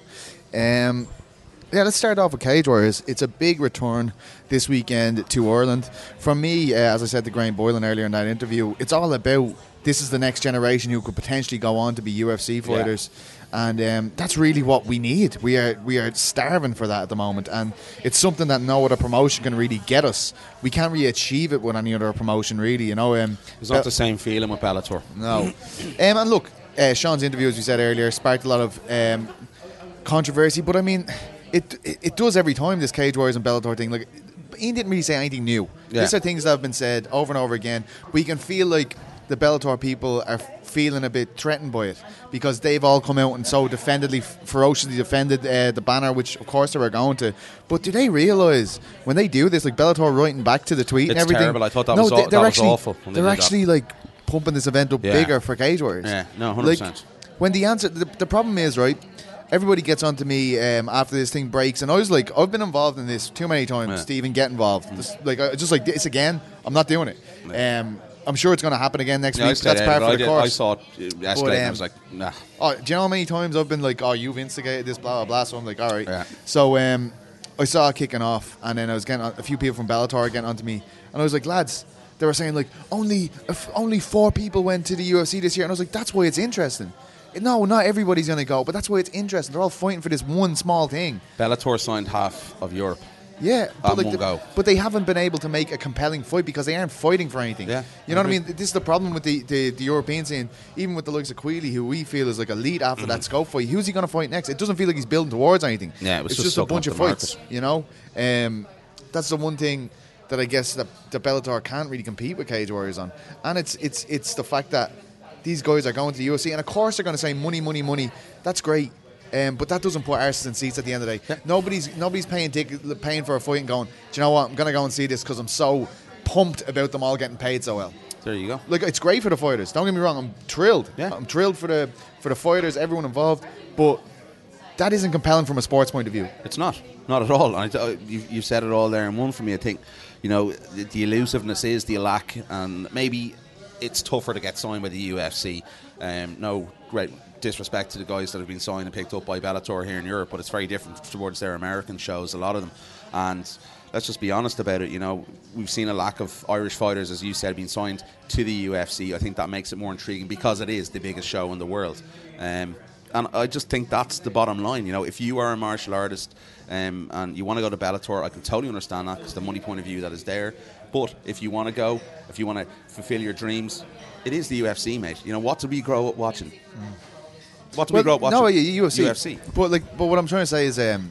Um, yeah, let's start off with Cage Warriors. It's a big return this weekend to Ireland. For me, uh, as I said to Graham Boylan earlier in that interview, it's all about this is the next generation who could potentially go on to be U F C fighters. Yeah. And um, that's really what we need. We are we are starving for that at the moment, and it's something that no other promotion can really get us. We can't really achieve it with any other promotion, really. You know, um, it's not Be- the same feeling with Bellator. No. um, and look, uh, Sean's interview, as we said earlier, sparked a lot of um, controversy. But I mean, it, it it does every time, this Cage Warriors and Bellator thing. Like, Ian didn't really say anything new. Yeah. These are things that have been said over and over again. But you can feel like the Bellator people are feeling a bit threatened by it, because they've all come out and so defendedly, ferociously defended uh, the banner, which of course they were going to. But do they realise when they do this, like Bellator writing back to the tweet it's and everything? Terrible. I thought that no, was, they, aw- that actually, was awful. They're they actually like pumping this event up yeah. bigger for Cage Warriors. Yeah, no, one hundred percent. Like, when the answer, the, the problem is, right, everybody gets onto me um, after this thing breaks, and I was like, I've been involved in this too many times yeah. to even get involved. Mm. This, like, I, just like this again, I'm not doing it. Yeah. Um, I'm sure it's going to happen again next yeah, week. That's part of the did, course. I saw it escalate, um, and I was like, nah. Oh, do you know how many times I've been like, oh, you've instigated this, blah, blah, blah. So I'm like, all right. Yeah. So um, I saw it kicking off, and then I was getting a few people from Bellator getting onto me, and I was like, lads, they were saying like, only if only four people went to the U F C this year, and I was like, that's why it's interesting. No, not everybody's going to go, but that's why it's interesting. They're all fighting for this one small thing. Bellator signed half of Europe. Yeah, but, like one the, go. but they haven't been able to make a compelling fight because they aren't fighting for anything. Yeah, you know what I mean? This is the problem with the, the, the European scene. Even with the likes of Queally, who we feel is like a lead after mm-hmm. that scope fight, who's he going to fight next? It doesn't feel like he's building towards anything. Yeah, it was it's just, just a bunch of fights. Market. You know, um, that's the one thing that I guess that the Bellator can't really compete with Cage Warriors on, and it's it's it's the fact that these guys are going to the U F C, and of course they're going to say money, money, money. That's great. Um, but that doesn't put arses in seats at the end of the day. Yeah. Nobody's nobody's paying ticket, paying for a fight and going, do you know what, I'm going to go and see this because I'm so pumped about them all getting paid so well. There you go. Like, it's great for the fighters. Don't get me wrong, I'm thrilled. Yeah. I'm thrilled for the for the fighters, everyone involved. But that isn't compelling from a sports point of view. It's not. Not at all. I, uh, you've, you've said it all there in one for me. I think, you know, the, the elusiveness is the lack, and maybe it's tougher to get signed by the U F C. Um, no great disrespect to the guys that have been signed and picked up by Bellator here in Europe, but it's very different towards their American shows, a lot of them. And let's just be honest about it, you know, we've seen a lack of Irish fighters, as you said, being signed to the U F C. I think that makes it more intriguing because it is the biggest show in the world. Um, and I just think that's the bottom line. You know, if you are a martial artist um, and you want to go to Bellator, I can totally understand that because the money point of view that is there. But if you want to go, if you want to fulfill your dreams, it is the U F C, mate. You know, what did we grow up watching? Mm. What did well, we grow up watching? No, U F C. U F C. But like, but what I'm trying to say is, um,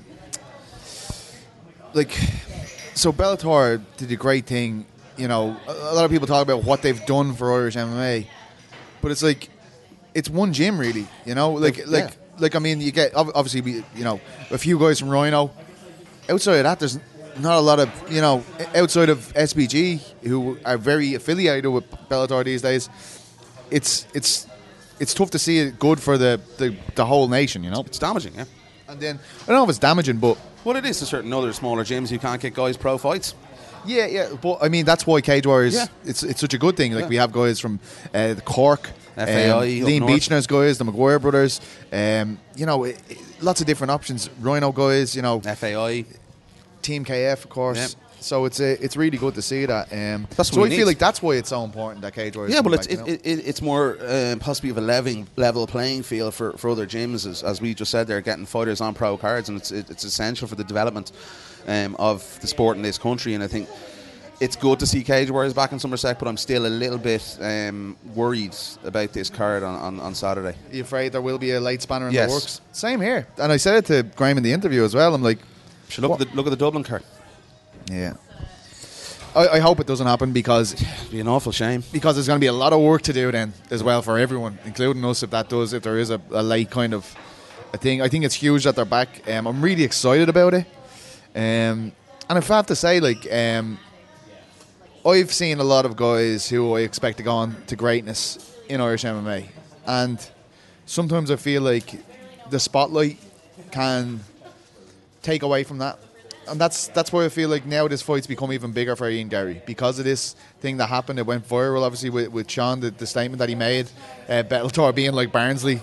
like, so Bellator did a great thing. You know, a, a lot of people talk about what they've done for Irish M M A, but it's like, it's one gym really. You know, like, Yeah. like, like. I mean, you get ob- obviously, we, you know, a few guys from Rhino. Outside of that, there's not a lot of, you know, outside of S B G who are very affiliated with Bellator these days. It's it's it's tough to see it good for the, the, the whole nation, you know. It's damaging, yeah. And then I don't know if it's damaging, but Well, it is to certain other smaller gyms who can't get guys pro fights. yeah, yeah. But I mean, that's why Cage Warriors. Yeah. It's it's such a good thing. Like Yeah. we have guys from uh, the Cork, F A I, um, up Liam north. Beechner's guys, the Maguire brothers. Um, you know, it, it, lots of different options. Rhino guys, you know, F A I. Team K F, of course. Yeah. So it's a, it's really good to see that. Um, That's so what I we feel need. like that's why it's so important that Cage Warriors. Yeah, come but it's back, it, you know? it, it's more um, possibly of a level level playing field for, for other gyms, as, as we just said. They're getting fighters on pro cards, and it's it, it's essential for the development um, of the sport in this country. And I think it's good to see Cage Warriors back in some respect, but I'm still a little bit um, worried about this card on, on, on Saturday. Are you afraid there will be a late spanner in Yes. the works? Same here. And I said it to Graham in the interview as well. I'm like, Should look at the, look at the Dublin card. yeah. I, I hope it doesn't happen because It'd be an awful shame. because there's going to be a lot of work to do then as well for everyone, including us, if that does, if there is a, a late kind of a thing. I think it's huge that they're back. Um, I'm really excited about it. Um, and if I have to say, like, um, I've seen a lot of guys who I expect to go on to greatness in Irish M M A. And sometimes I feel like the spotlight can take away from that. And that's that's why I feel like now this fight's become even bigger for Ian Gary. Because of this thing that happened, it went viral, obviously, with, with Sean, the, the statement that he made, uh, Bellator being like Barnsley.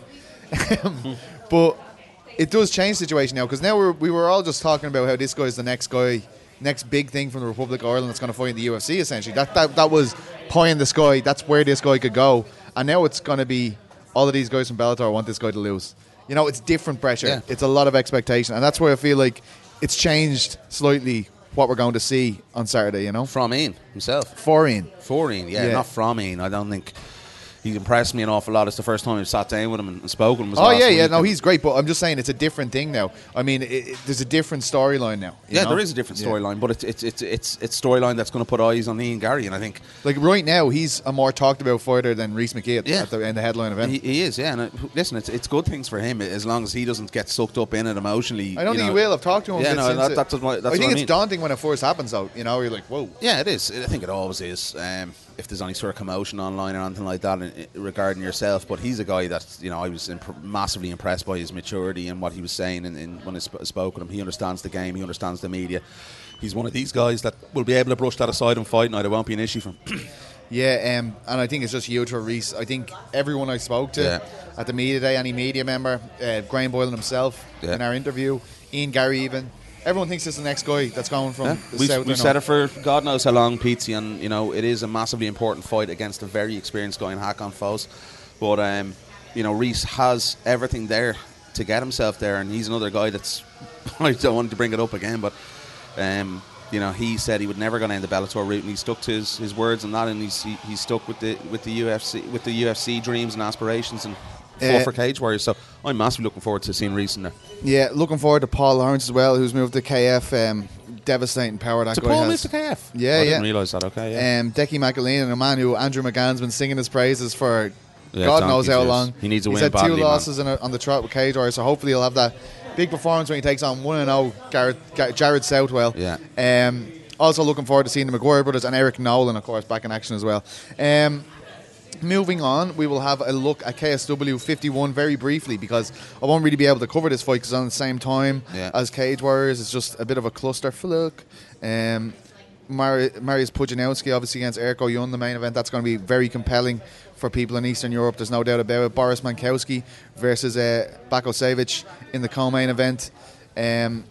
But it does change the situation now, because now we're, we were all just talking about how this guy is the next guy, next big thing from the Republic of Ireland that's going to fight in the U F C, essentially. That, that, that was pie in the sky. That's where this guy could go. And now it's going to be all of these guys from Bellator want this guy to lose. You know, it's different pressure. Yeah. It's a lot of expectation. And that's why I feel like it's changed slightly what we're going to see on Saturday, you know? From Ian himself. For Ian. For Ian, yeah, Yeah. not from Ian. I don't think he's impressed me an awful lot. It's the first time I've sat down with him and, and spoken with him. was Oh, last yeah, yeah. week, No, and- he's great. But I'm just saying it's a different thing now. I mean, it, it, there's a different storyline now. you Yeah, know? there is a different Yeah. storyline, but it's it's it's it's it's storyline that's going to put eyes on Ian Gary, and I think Like right now, he's a more talked about fighter than Reece McKeith Yeah. at the, in the headline event. he, he is. Yeah, and uh, listen, it's it's good things for him as long as he doesn't get sucked up in it emotionally. I don't you think know. he will. I've talked to him. Yeah, since- no, since that, it- that's what, that's I what think I it's mean. daunting when it first happens, though. You know, you're like, whoa. Yeah, it is. I think it always is. Um, if there's any sort of commotion online or anything like that in, in, regarding yourself, but he's a guy that you know I was imp- massively impressed by his maturity and what he was saying in, in, when I sp- spoke with him. He understands the game. He understands the media. He's one of these guys that will be able to brush that aside and fight night. It won't be an issue for him. Yeah, um, and I think it's just huge for Reece. I think everyone I spoke to Yeah. at the media day, any media member, uh, Graham Boylan himself Yeah. in our interview, Ian Gary even, everyone thinks it's the next guy that's going from Yeah. the We've, south. we've or said north. it for God knows how long, Pete, and you know it is a massively important fight against a very experienced guy in Hakon Foss. But um, you know Reece has everything there to get himself there, and he's another guy that's I don't want to bring it up again, but um, you know he said he would never go down the Bellator route, and he stuck to his, his words and that, and he's he, he's stuck with the with the U F C with the U F C dreams and aspirations and. Uh, fought for Cage Warriors, so I'm massively looking forward to seeing Reece in there. Yeah, looking forward to Paul Lawrence as well, who's moved to K F. Um, devastating power that So guy Paul has. moved to K F. Yeah, I yeah. didn't realise that. Okay, yeah. Um, Decky McAleen, and a man who Andrew McGann's been singing his praises for Yeah, God knows donkeys, how yes. long. He needs a He's win had badly, two man. losses in a, on the trot with Cage Warriors, so hopefully he'll have that big performance when he takes on one and oh Garrett, Gar- Jared Southwell. Yeah. Um, also looking forward to seeing the Maguire brothers and Eric Nolan, of course, back in action as well. Um, Moving on, we will have a look at K S W fifty-one very briefly, because I won't really be able to cover this fight because on the same time Yeah. as Cage Warriors. It's just a bit of a cluster fluke. Um, Mar- Mariusz Pudzianowski obviously against Erko Yun, the main event. That's going to be very compelling for people in Eastern Europe. There's no doubt about it. Boris Mankowski versus uh, Bako Savic in the co-main event. Um,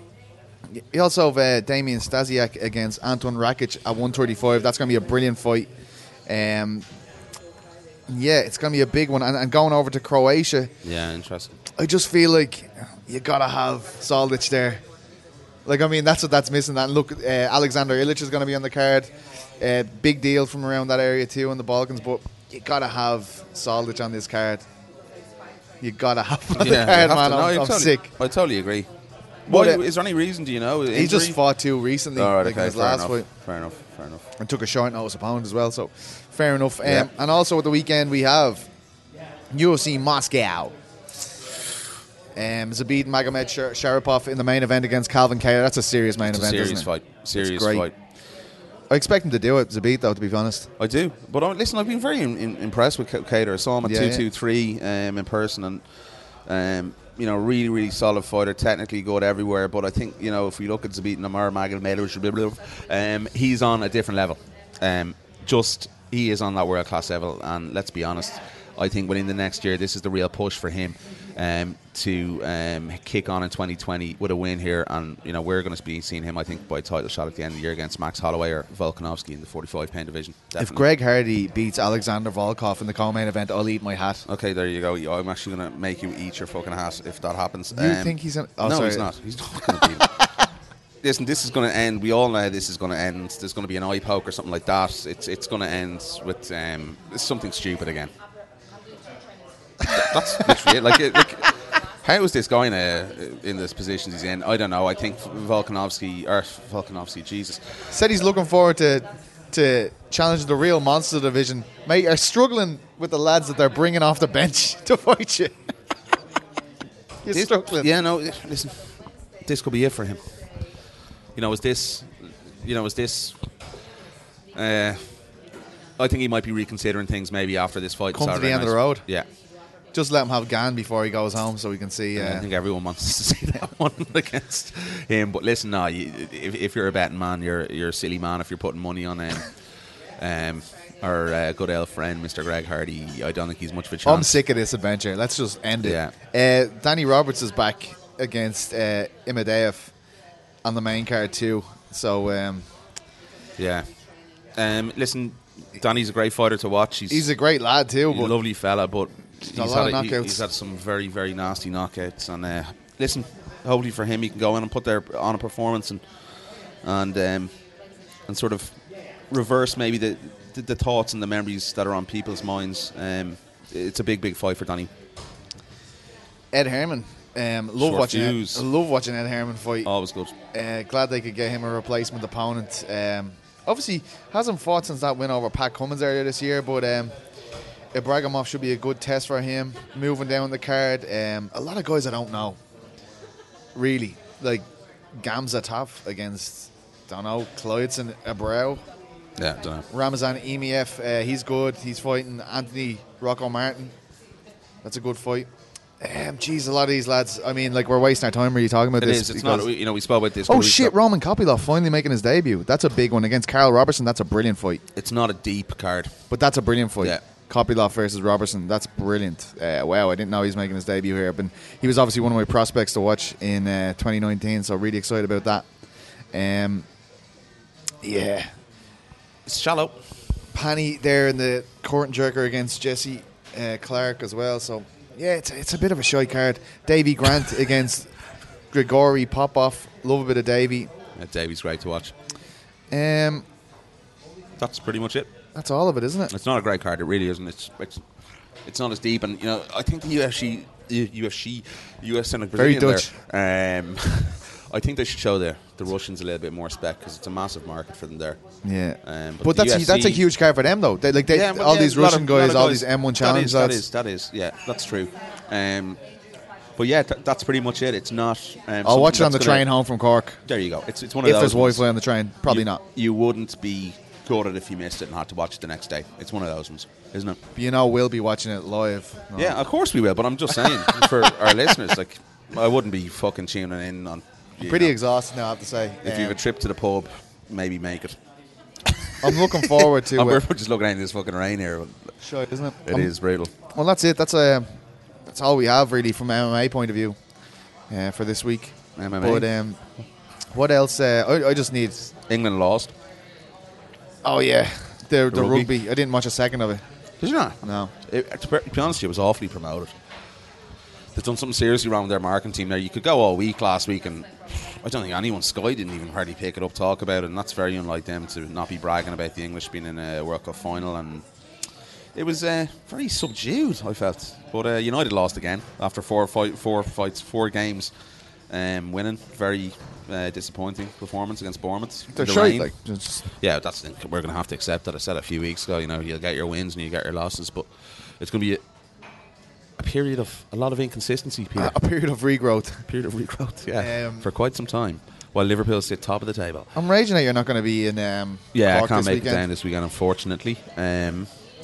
you also have uh, Damian Stasiak against Anton Rakic at one thirty-five. That's going to be a brilliant fight. Um, yeah, it's going to be a big one. And, and going over to Croatia, Yeah, interesting. I just feel like you gotta have Soldic there. Like, I mean, that's what that's missing. And look, uh, Alexander Ilic is going to be on the card. Uh, big deal from around that area too in the Balkans. But you gotta have Soldic on this card. You gotta have him on Yeah, the you card, have man. to. No, I'm, I I'm totally- sick. I totally agree. But, Why, uh, is there any reason, do you know? He just Injury? fought two recently. All right, like in okay, his fair last enough. fight. Fair enough, fair enough. And took a short notice opponent as well. So fair enough. Um, Yeah. And also at the weekend we have U F C Moscow. Um, Zabit Magomed Shar- Sharipov in the main event against Calvin Kattar. That's a serious main It's a event, serious isn't it? fight. Serious great. fight. I expect him to do it, Zabit, though, to be honest. I do. But uh, listen, I've been very in, in, impressed with K- Kattar. I saw him at Yeah, two yeah. two three um, in person, and um, you know, really, really solid fighter, technically good everywhere. But I think, you know, if we look at Zabit Namar Magomed, um, he's on a different level. Um, just he is on that world class level, and let's be honest, I think within the next year, this is the real push for him um, to um, kick on in twenty twenty with a win here. And you know, we're going to be seeing him, I think, by a title shot at the end of the year against Max Holloway or Volkanovski in the forty-five pound division. If Definitely. Greg Hardy beats Alexander Volkov in the co-main event, I'll eat my hat. Okay, there you go. I'm actually going to make you eat your fucking hat if that happens. You think he's... An, oh, no, sorry. he's not. He's not going to beat him. Listen, this is going to end. We all know how this is going to end. There's going to be an eye poke or something like that. It's it's going to end with um, something stupid again. That's literally it. Like, it, like, how is this going uh, in this position he's in? I don't know. I think Volkanovski, or Volkanovski, Jesus. Said he's looking forward to to challenge the real monster division. Mate, are struggling with the lads that they're bringing off the bench to fight you. You're This- struggling. Yeah, no, listen, this could be it for him. You know, is this, you know, is this, uh, I think he might be reconsidering things maybe after this fight. Come to Saturday the end of night. the road. Yeah. Just let him have Gan before he goes home so we can see. I Uh, think everyone wants to see that one against him. But listen, no, you, if, if you're a betting man, you're you're a silly man if you're putting money on him. Um, our uh, good old friend, Mister Greg Hardy, I don't think he's much of a chance. I'm sick of this adventure. Let's just end it. Yeah. Uh, Danny Roberts is back against uh, Imadeev on the main card too. So um, Yeah. Um, listen, Danny's a great fighter to watch. He's, he's a great lad too. He's a But lovely fella, but he's, a lot had, of he- knockouts. he's had some very, very nasty knockouts. And uh, listen, hopefully for him, he can go in and put their on a performance and and um, and sort of reverse maybe the, the the thoughts and the memories that are on people's minds. Um, it's a big, big fight for Danny. Ed Herman, um, love Short watching. Ed, fuse. I love watching Ed Herman fight. Always good. Uh, glad they could get him a replacement opponent. Um, obviously, hasn't fought since that win over Pat Cummins earlier this year, but um, Ibragimov should be a good test for him. Moving down the card, um, a lot of guys I don't know. Really, like Gamza Taf against, don't know, Clydson Abreu. Yeah, don't know. Ramazan Emiev, uh, he's good. He's fighting Anthony Rocco Martin. That's a good fight. Um, geez, a lot of these lads. I mean, like we're wasting our time really talking about It this. is. It's because- not. You know, we spoke about this. Oh couple weeks shit! ago. Roman Kopylov finally making his debut. That's a big one against Carl Robertson. That's a brilliant fight. It's not a deep card. But that's a brilliant fight. Yeah. Kopylov versus Robertson. That's brilliant. Uh, wow, I didn't know he was making his debut here. But he was obviously one of my prospects to watch in uh, twenty nineteen. So really excited about that. Um, yeah, It's shallow. Panny there in the court and jerker against Jesse uh, Clark as well. So yeah, it's it's a bit of a shy card. Davy Grant against Grigori Popov. Love a bit of Davy. Yeah, Davy's great to watch. Um, That's pretty much it. that's all of it, isn't it? It's not a great card. It really isn't. It's it's, it's not as deep. And you know, I think the U F C, U F C, U S and Very Brazilian Dutch. there. Um, I think they should show the the Russians a little bit more respect because it's a massive market for them there. Yeah, Um, but, but the that's a, U F C that's a huge card for them though. They, like they, Yeah, well, all yeah, these a lot Russian of- lot guys, of all these M one challenge That lads. is, that is, that is, yeah, that's true. Um, but yeah, th- that's pretty much it. It's not. Um, I'll watch it something on the that's gonna- train home from Cork. There you go. It's it's one of If those. there's ones. Wi-Fi on the train, probably you, not. You wouldn't be gutted if you missed it and had to watch it the next day. It's one of those ones, isn't it? But you know, we'll be watching it live. No. Yeah, of course we will. But I'm just saying for our listeners, like I wouldn't be fucking tuning in on. you pretty know, exhausted now, I have to say. If Um, you have a trip to the pub, maybe make it. I'm looking forward to Oh, we're it. just looking at this fucking rain here. Sure, isn't it? It Um, is brutal. Well, that's it. That's uh, that's all we have really from M M A point of view uh, for this week. M M A. But um, what else? Uh, I, I just need. England lost. Oh yeah, the the Rugby. rugby. I didn't watch a second of it. Did you not? No. It, to be to be honest, with you, it was awfully promoted. they've done something seriously wrong with their marketing team there. You could go all week last week, and I don't think anyone, Sky didn't even hardly pick it up, talk about it, and that's very unlike them to not be bragging about the English being in a World Cup final. And it was uh, very subdued, I felt. But uh, United lost again after four, fight, four fights, four games, um, winning. Very uh, disappointing performance against Bournemouth. They're The shite, rain. like, just Yeah, that's the thing. We're going to have to accept that. I said it a few weeks ago. You know, you'll get your wins and you get your losses, but it's going to be a, a period of a lot of inconsistency, Peter. a period of regrowth. A period of regrowth, yeah, Um, for quite some time. While Liverpool sit top of the table. I'm raging that you're not going to be in um, Yeah, Cork I can't this make weekend. it down this weekend, unfortunately. Um,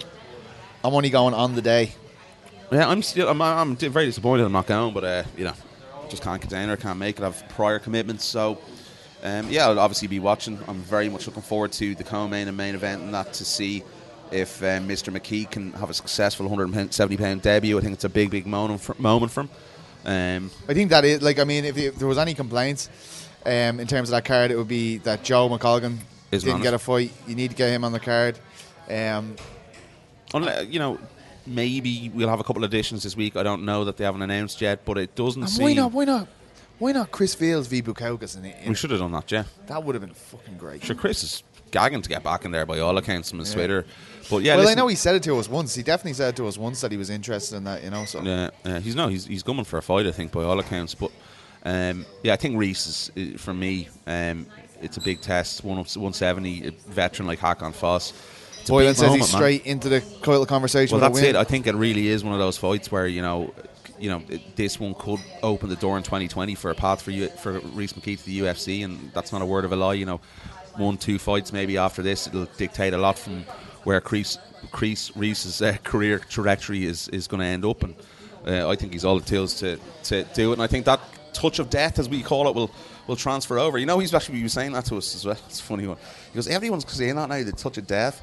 I'm only going on the day. yeah, I'm still. I'm, I'm di- very disappointed I'm not going, but uh, you know, just can't get down there. Can't make it. I've prior commitments, so um, yeah, I'll obviously be watching. I'm very much looking forward to the co-main and main event and that to see if um, Mister McKee can have a successful one hundred seventy pound debut. I think it's a big, big moment for, moment for him. Um, I think that is, like, I mean, if, if there was any complaints um, in terms of that card, it would be that Joe McColgan Isn't didn't on get it. a fight. You need to get him on the card. Um, unless, you know, maybe we'll have a couple of additions this week. I don't know that they haven't announced yet, but it doesn't and seem. why not? Why not? Why not Chris Fields v Bukaukas? In, in We should have done that, yeah. That would have been fucking great. Sure, Chris is gagging to get back in there by all accounts from his Twitter. But yeah, well, listen, I know he said it to us once. He definitely said it to us once that he was interested in that. You know, so Yeah, yeah, he's no, he's he's coming for a fight, I think, by all accounts. But um, yeah, I think Reese is, uh, for me, um, it's a big test. one seventy, a veteran like Hakan Foss. It's a Boylan big says moment, he's man. straight into the title conversation. Well, with a that's win. it. I think it really is one of those fights where you know, you know, it, this one could open the door in twenty twenty for a path for you for Reese McKee to the U F C, and that's not a word of a lie. You know, one, two fights maybe after this, it'll dictate a lot from where Reese, Reese, Reese's uh, career trajectory is, is going to end up, and uh, I think he's all the tools to, to do it. And I think that touch of death, as we call it, will will transfer over. You know, he's actually he was saying that to us as well. It's a funny one. He goes, everyone's saying that now, the touch of death.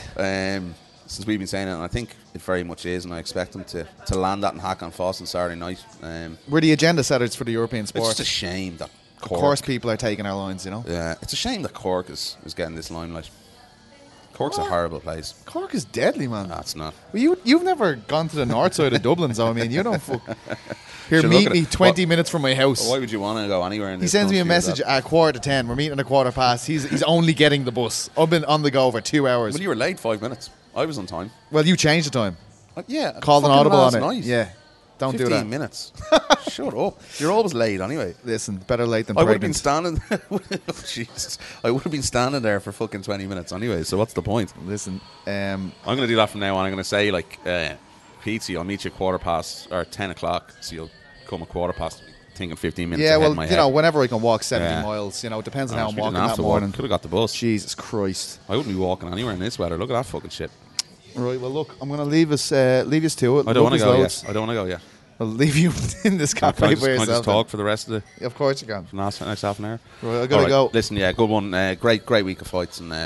Um, since we've been saying it, and I think it very much is, and I expect him to, to land that in Hakan Foss on Saturday night. Um, We're the agenda setters for the European it's sport. just a shame that Of Cork, course, people are taking our lines. You know, yeah, it's a shame that Cork is, is getting this limelight. Cork's a horrible place. Cork is deadly, man. That's not. Well, you you've never gone to the north side of Dublin, so I mean, you don't fuck. Here, Sure, meet look at me it. twenty What- minutes from my house. Why would you want to go anywhere in He this sends me a country with message that? at quarter to ten. We're meeting at a quarter past. He's he's only getting the bus. I've been on the go for two hours. Well, you were late five minutes. I was on time. Well, you changed the time. Uh, yeah. Called an fucking audible on last it. night. Yeah, don't do fifteen that. minutes. Shut up. You're always late anyway. Listen, better late than I would have been pregnant. standing. Oh, Jesus, I would have been standing there for fucking twenty minutes anyway. So what's the point? Listen, um, I'm going to do that from now on. I'm going to say like, uh, Pete, I'll meet you quarter past or ten o'clock. So you'll come a quarter past. Thinking fifteen minutes. yeah, ahead well, of my you head. know, whenever I can walk seventy Yeah. miles, you know, it depends on No, how so I'm we walking didn't have that to walk. morning. Could have got the bus. Jesus Christ! I wouldn't be walking anywhere in this weather. Look at that fucking shit. Right, well, look, I'm going to leave us, uh, leave us to it. I don't want to Love go is yet. loads. I don't want to go yet. I'll leave you in this Can cafe I just, by can I yourself. just talk for the rest of the then. Of course you can. last next half an hour? Right, I gotta All right, go. Listen, yeah, good one. Uh, great, great week of fights, and uh,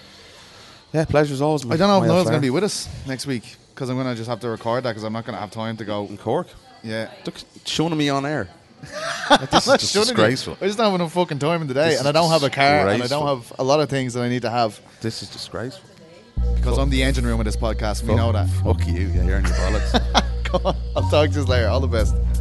yeah, pleasure as always. I don't know if My Noel's affair. going to be with us next week because I'm going to just have to record that because I'm not going to have time to go. in Cork. Yeah. Look, showing me on air. Like, this is just Shouldn't you? disgraceful. I just don't have enough fucking time in the day, This and I is don't have a car, and I disgraceful. don't have a lot of things that I need to have This is disgraceful. because I'm the engine room of this podcast. And we know that. Fuck you. Yeah, you're in your bollocks. Come on, I'll talk to you later. All the best.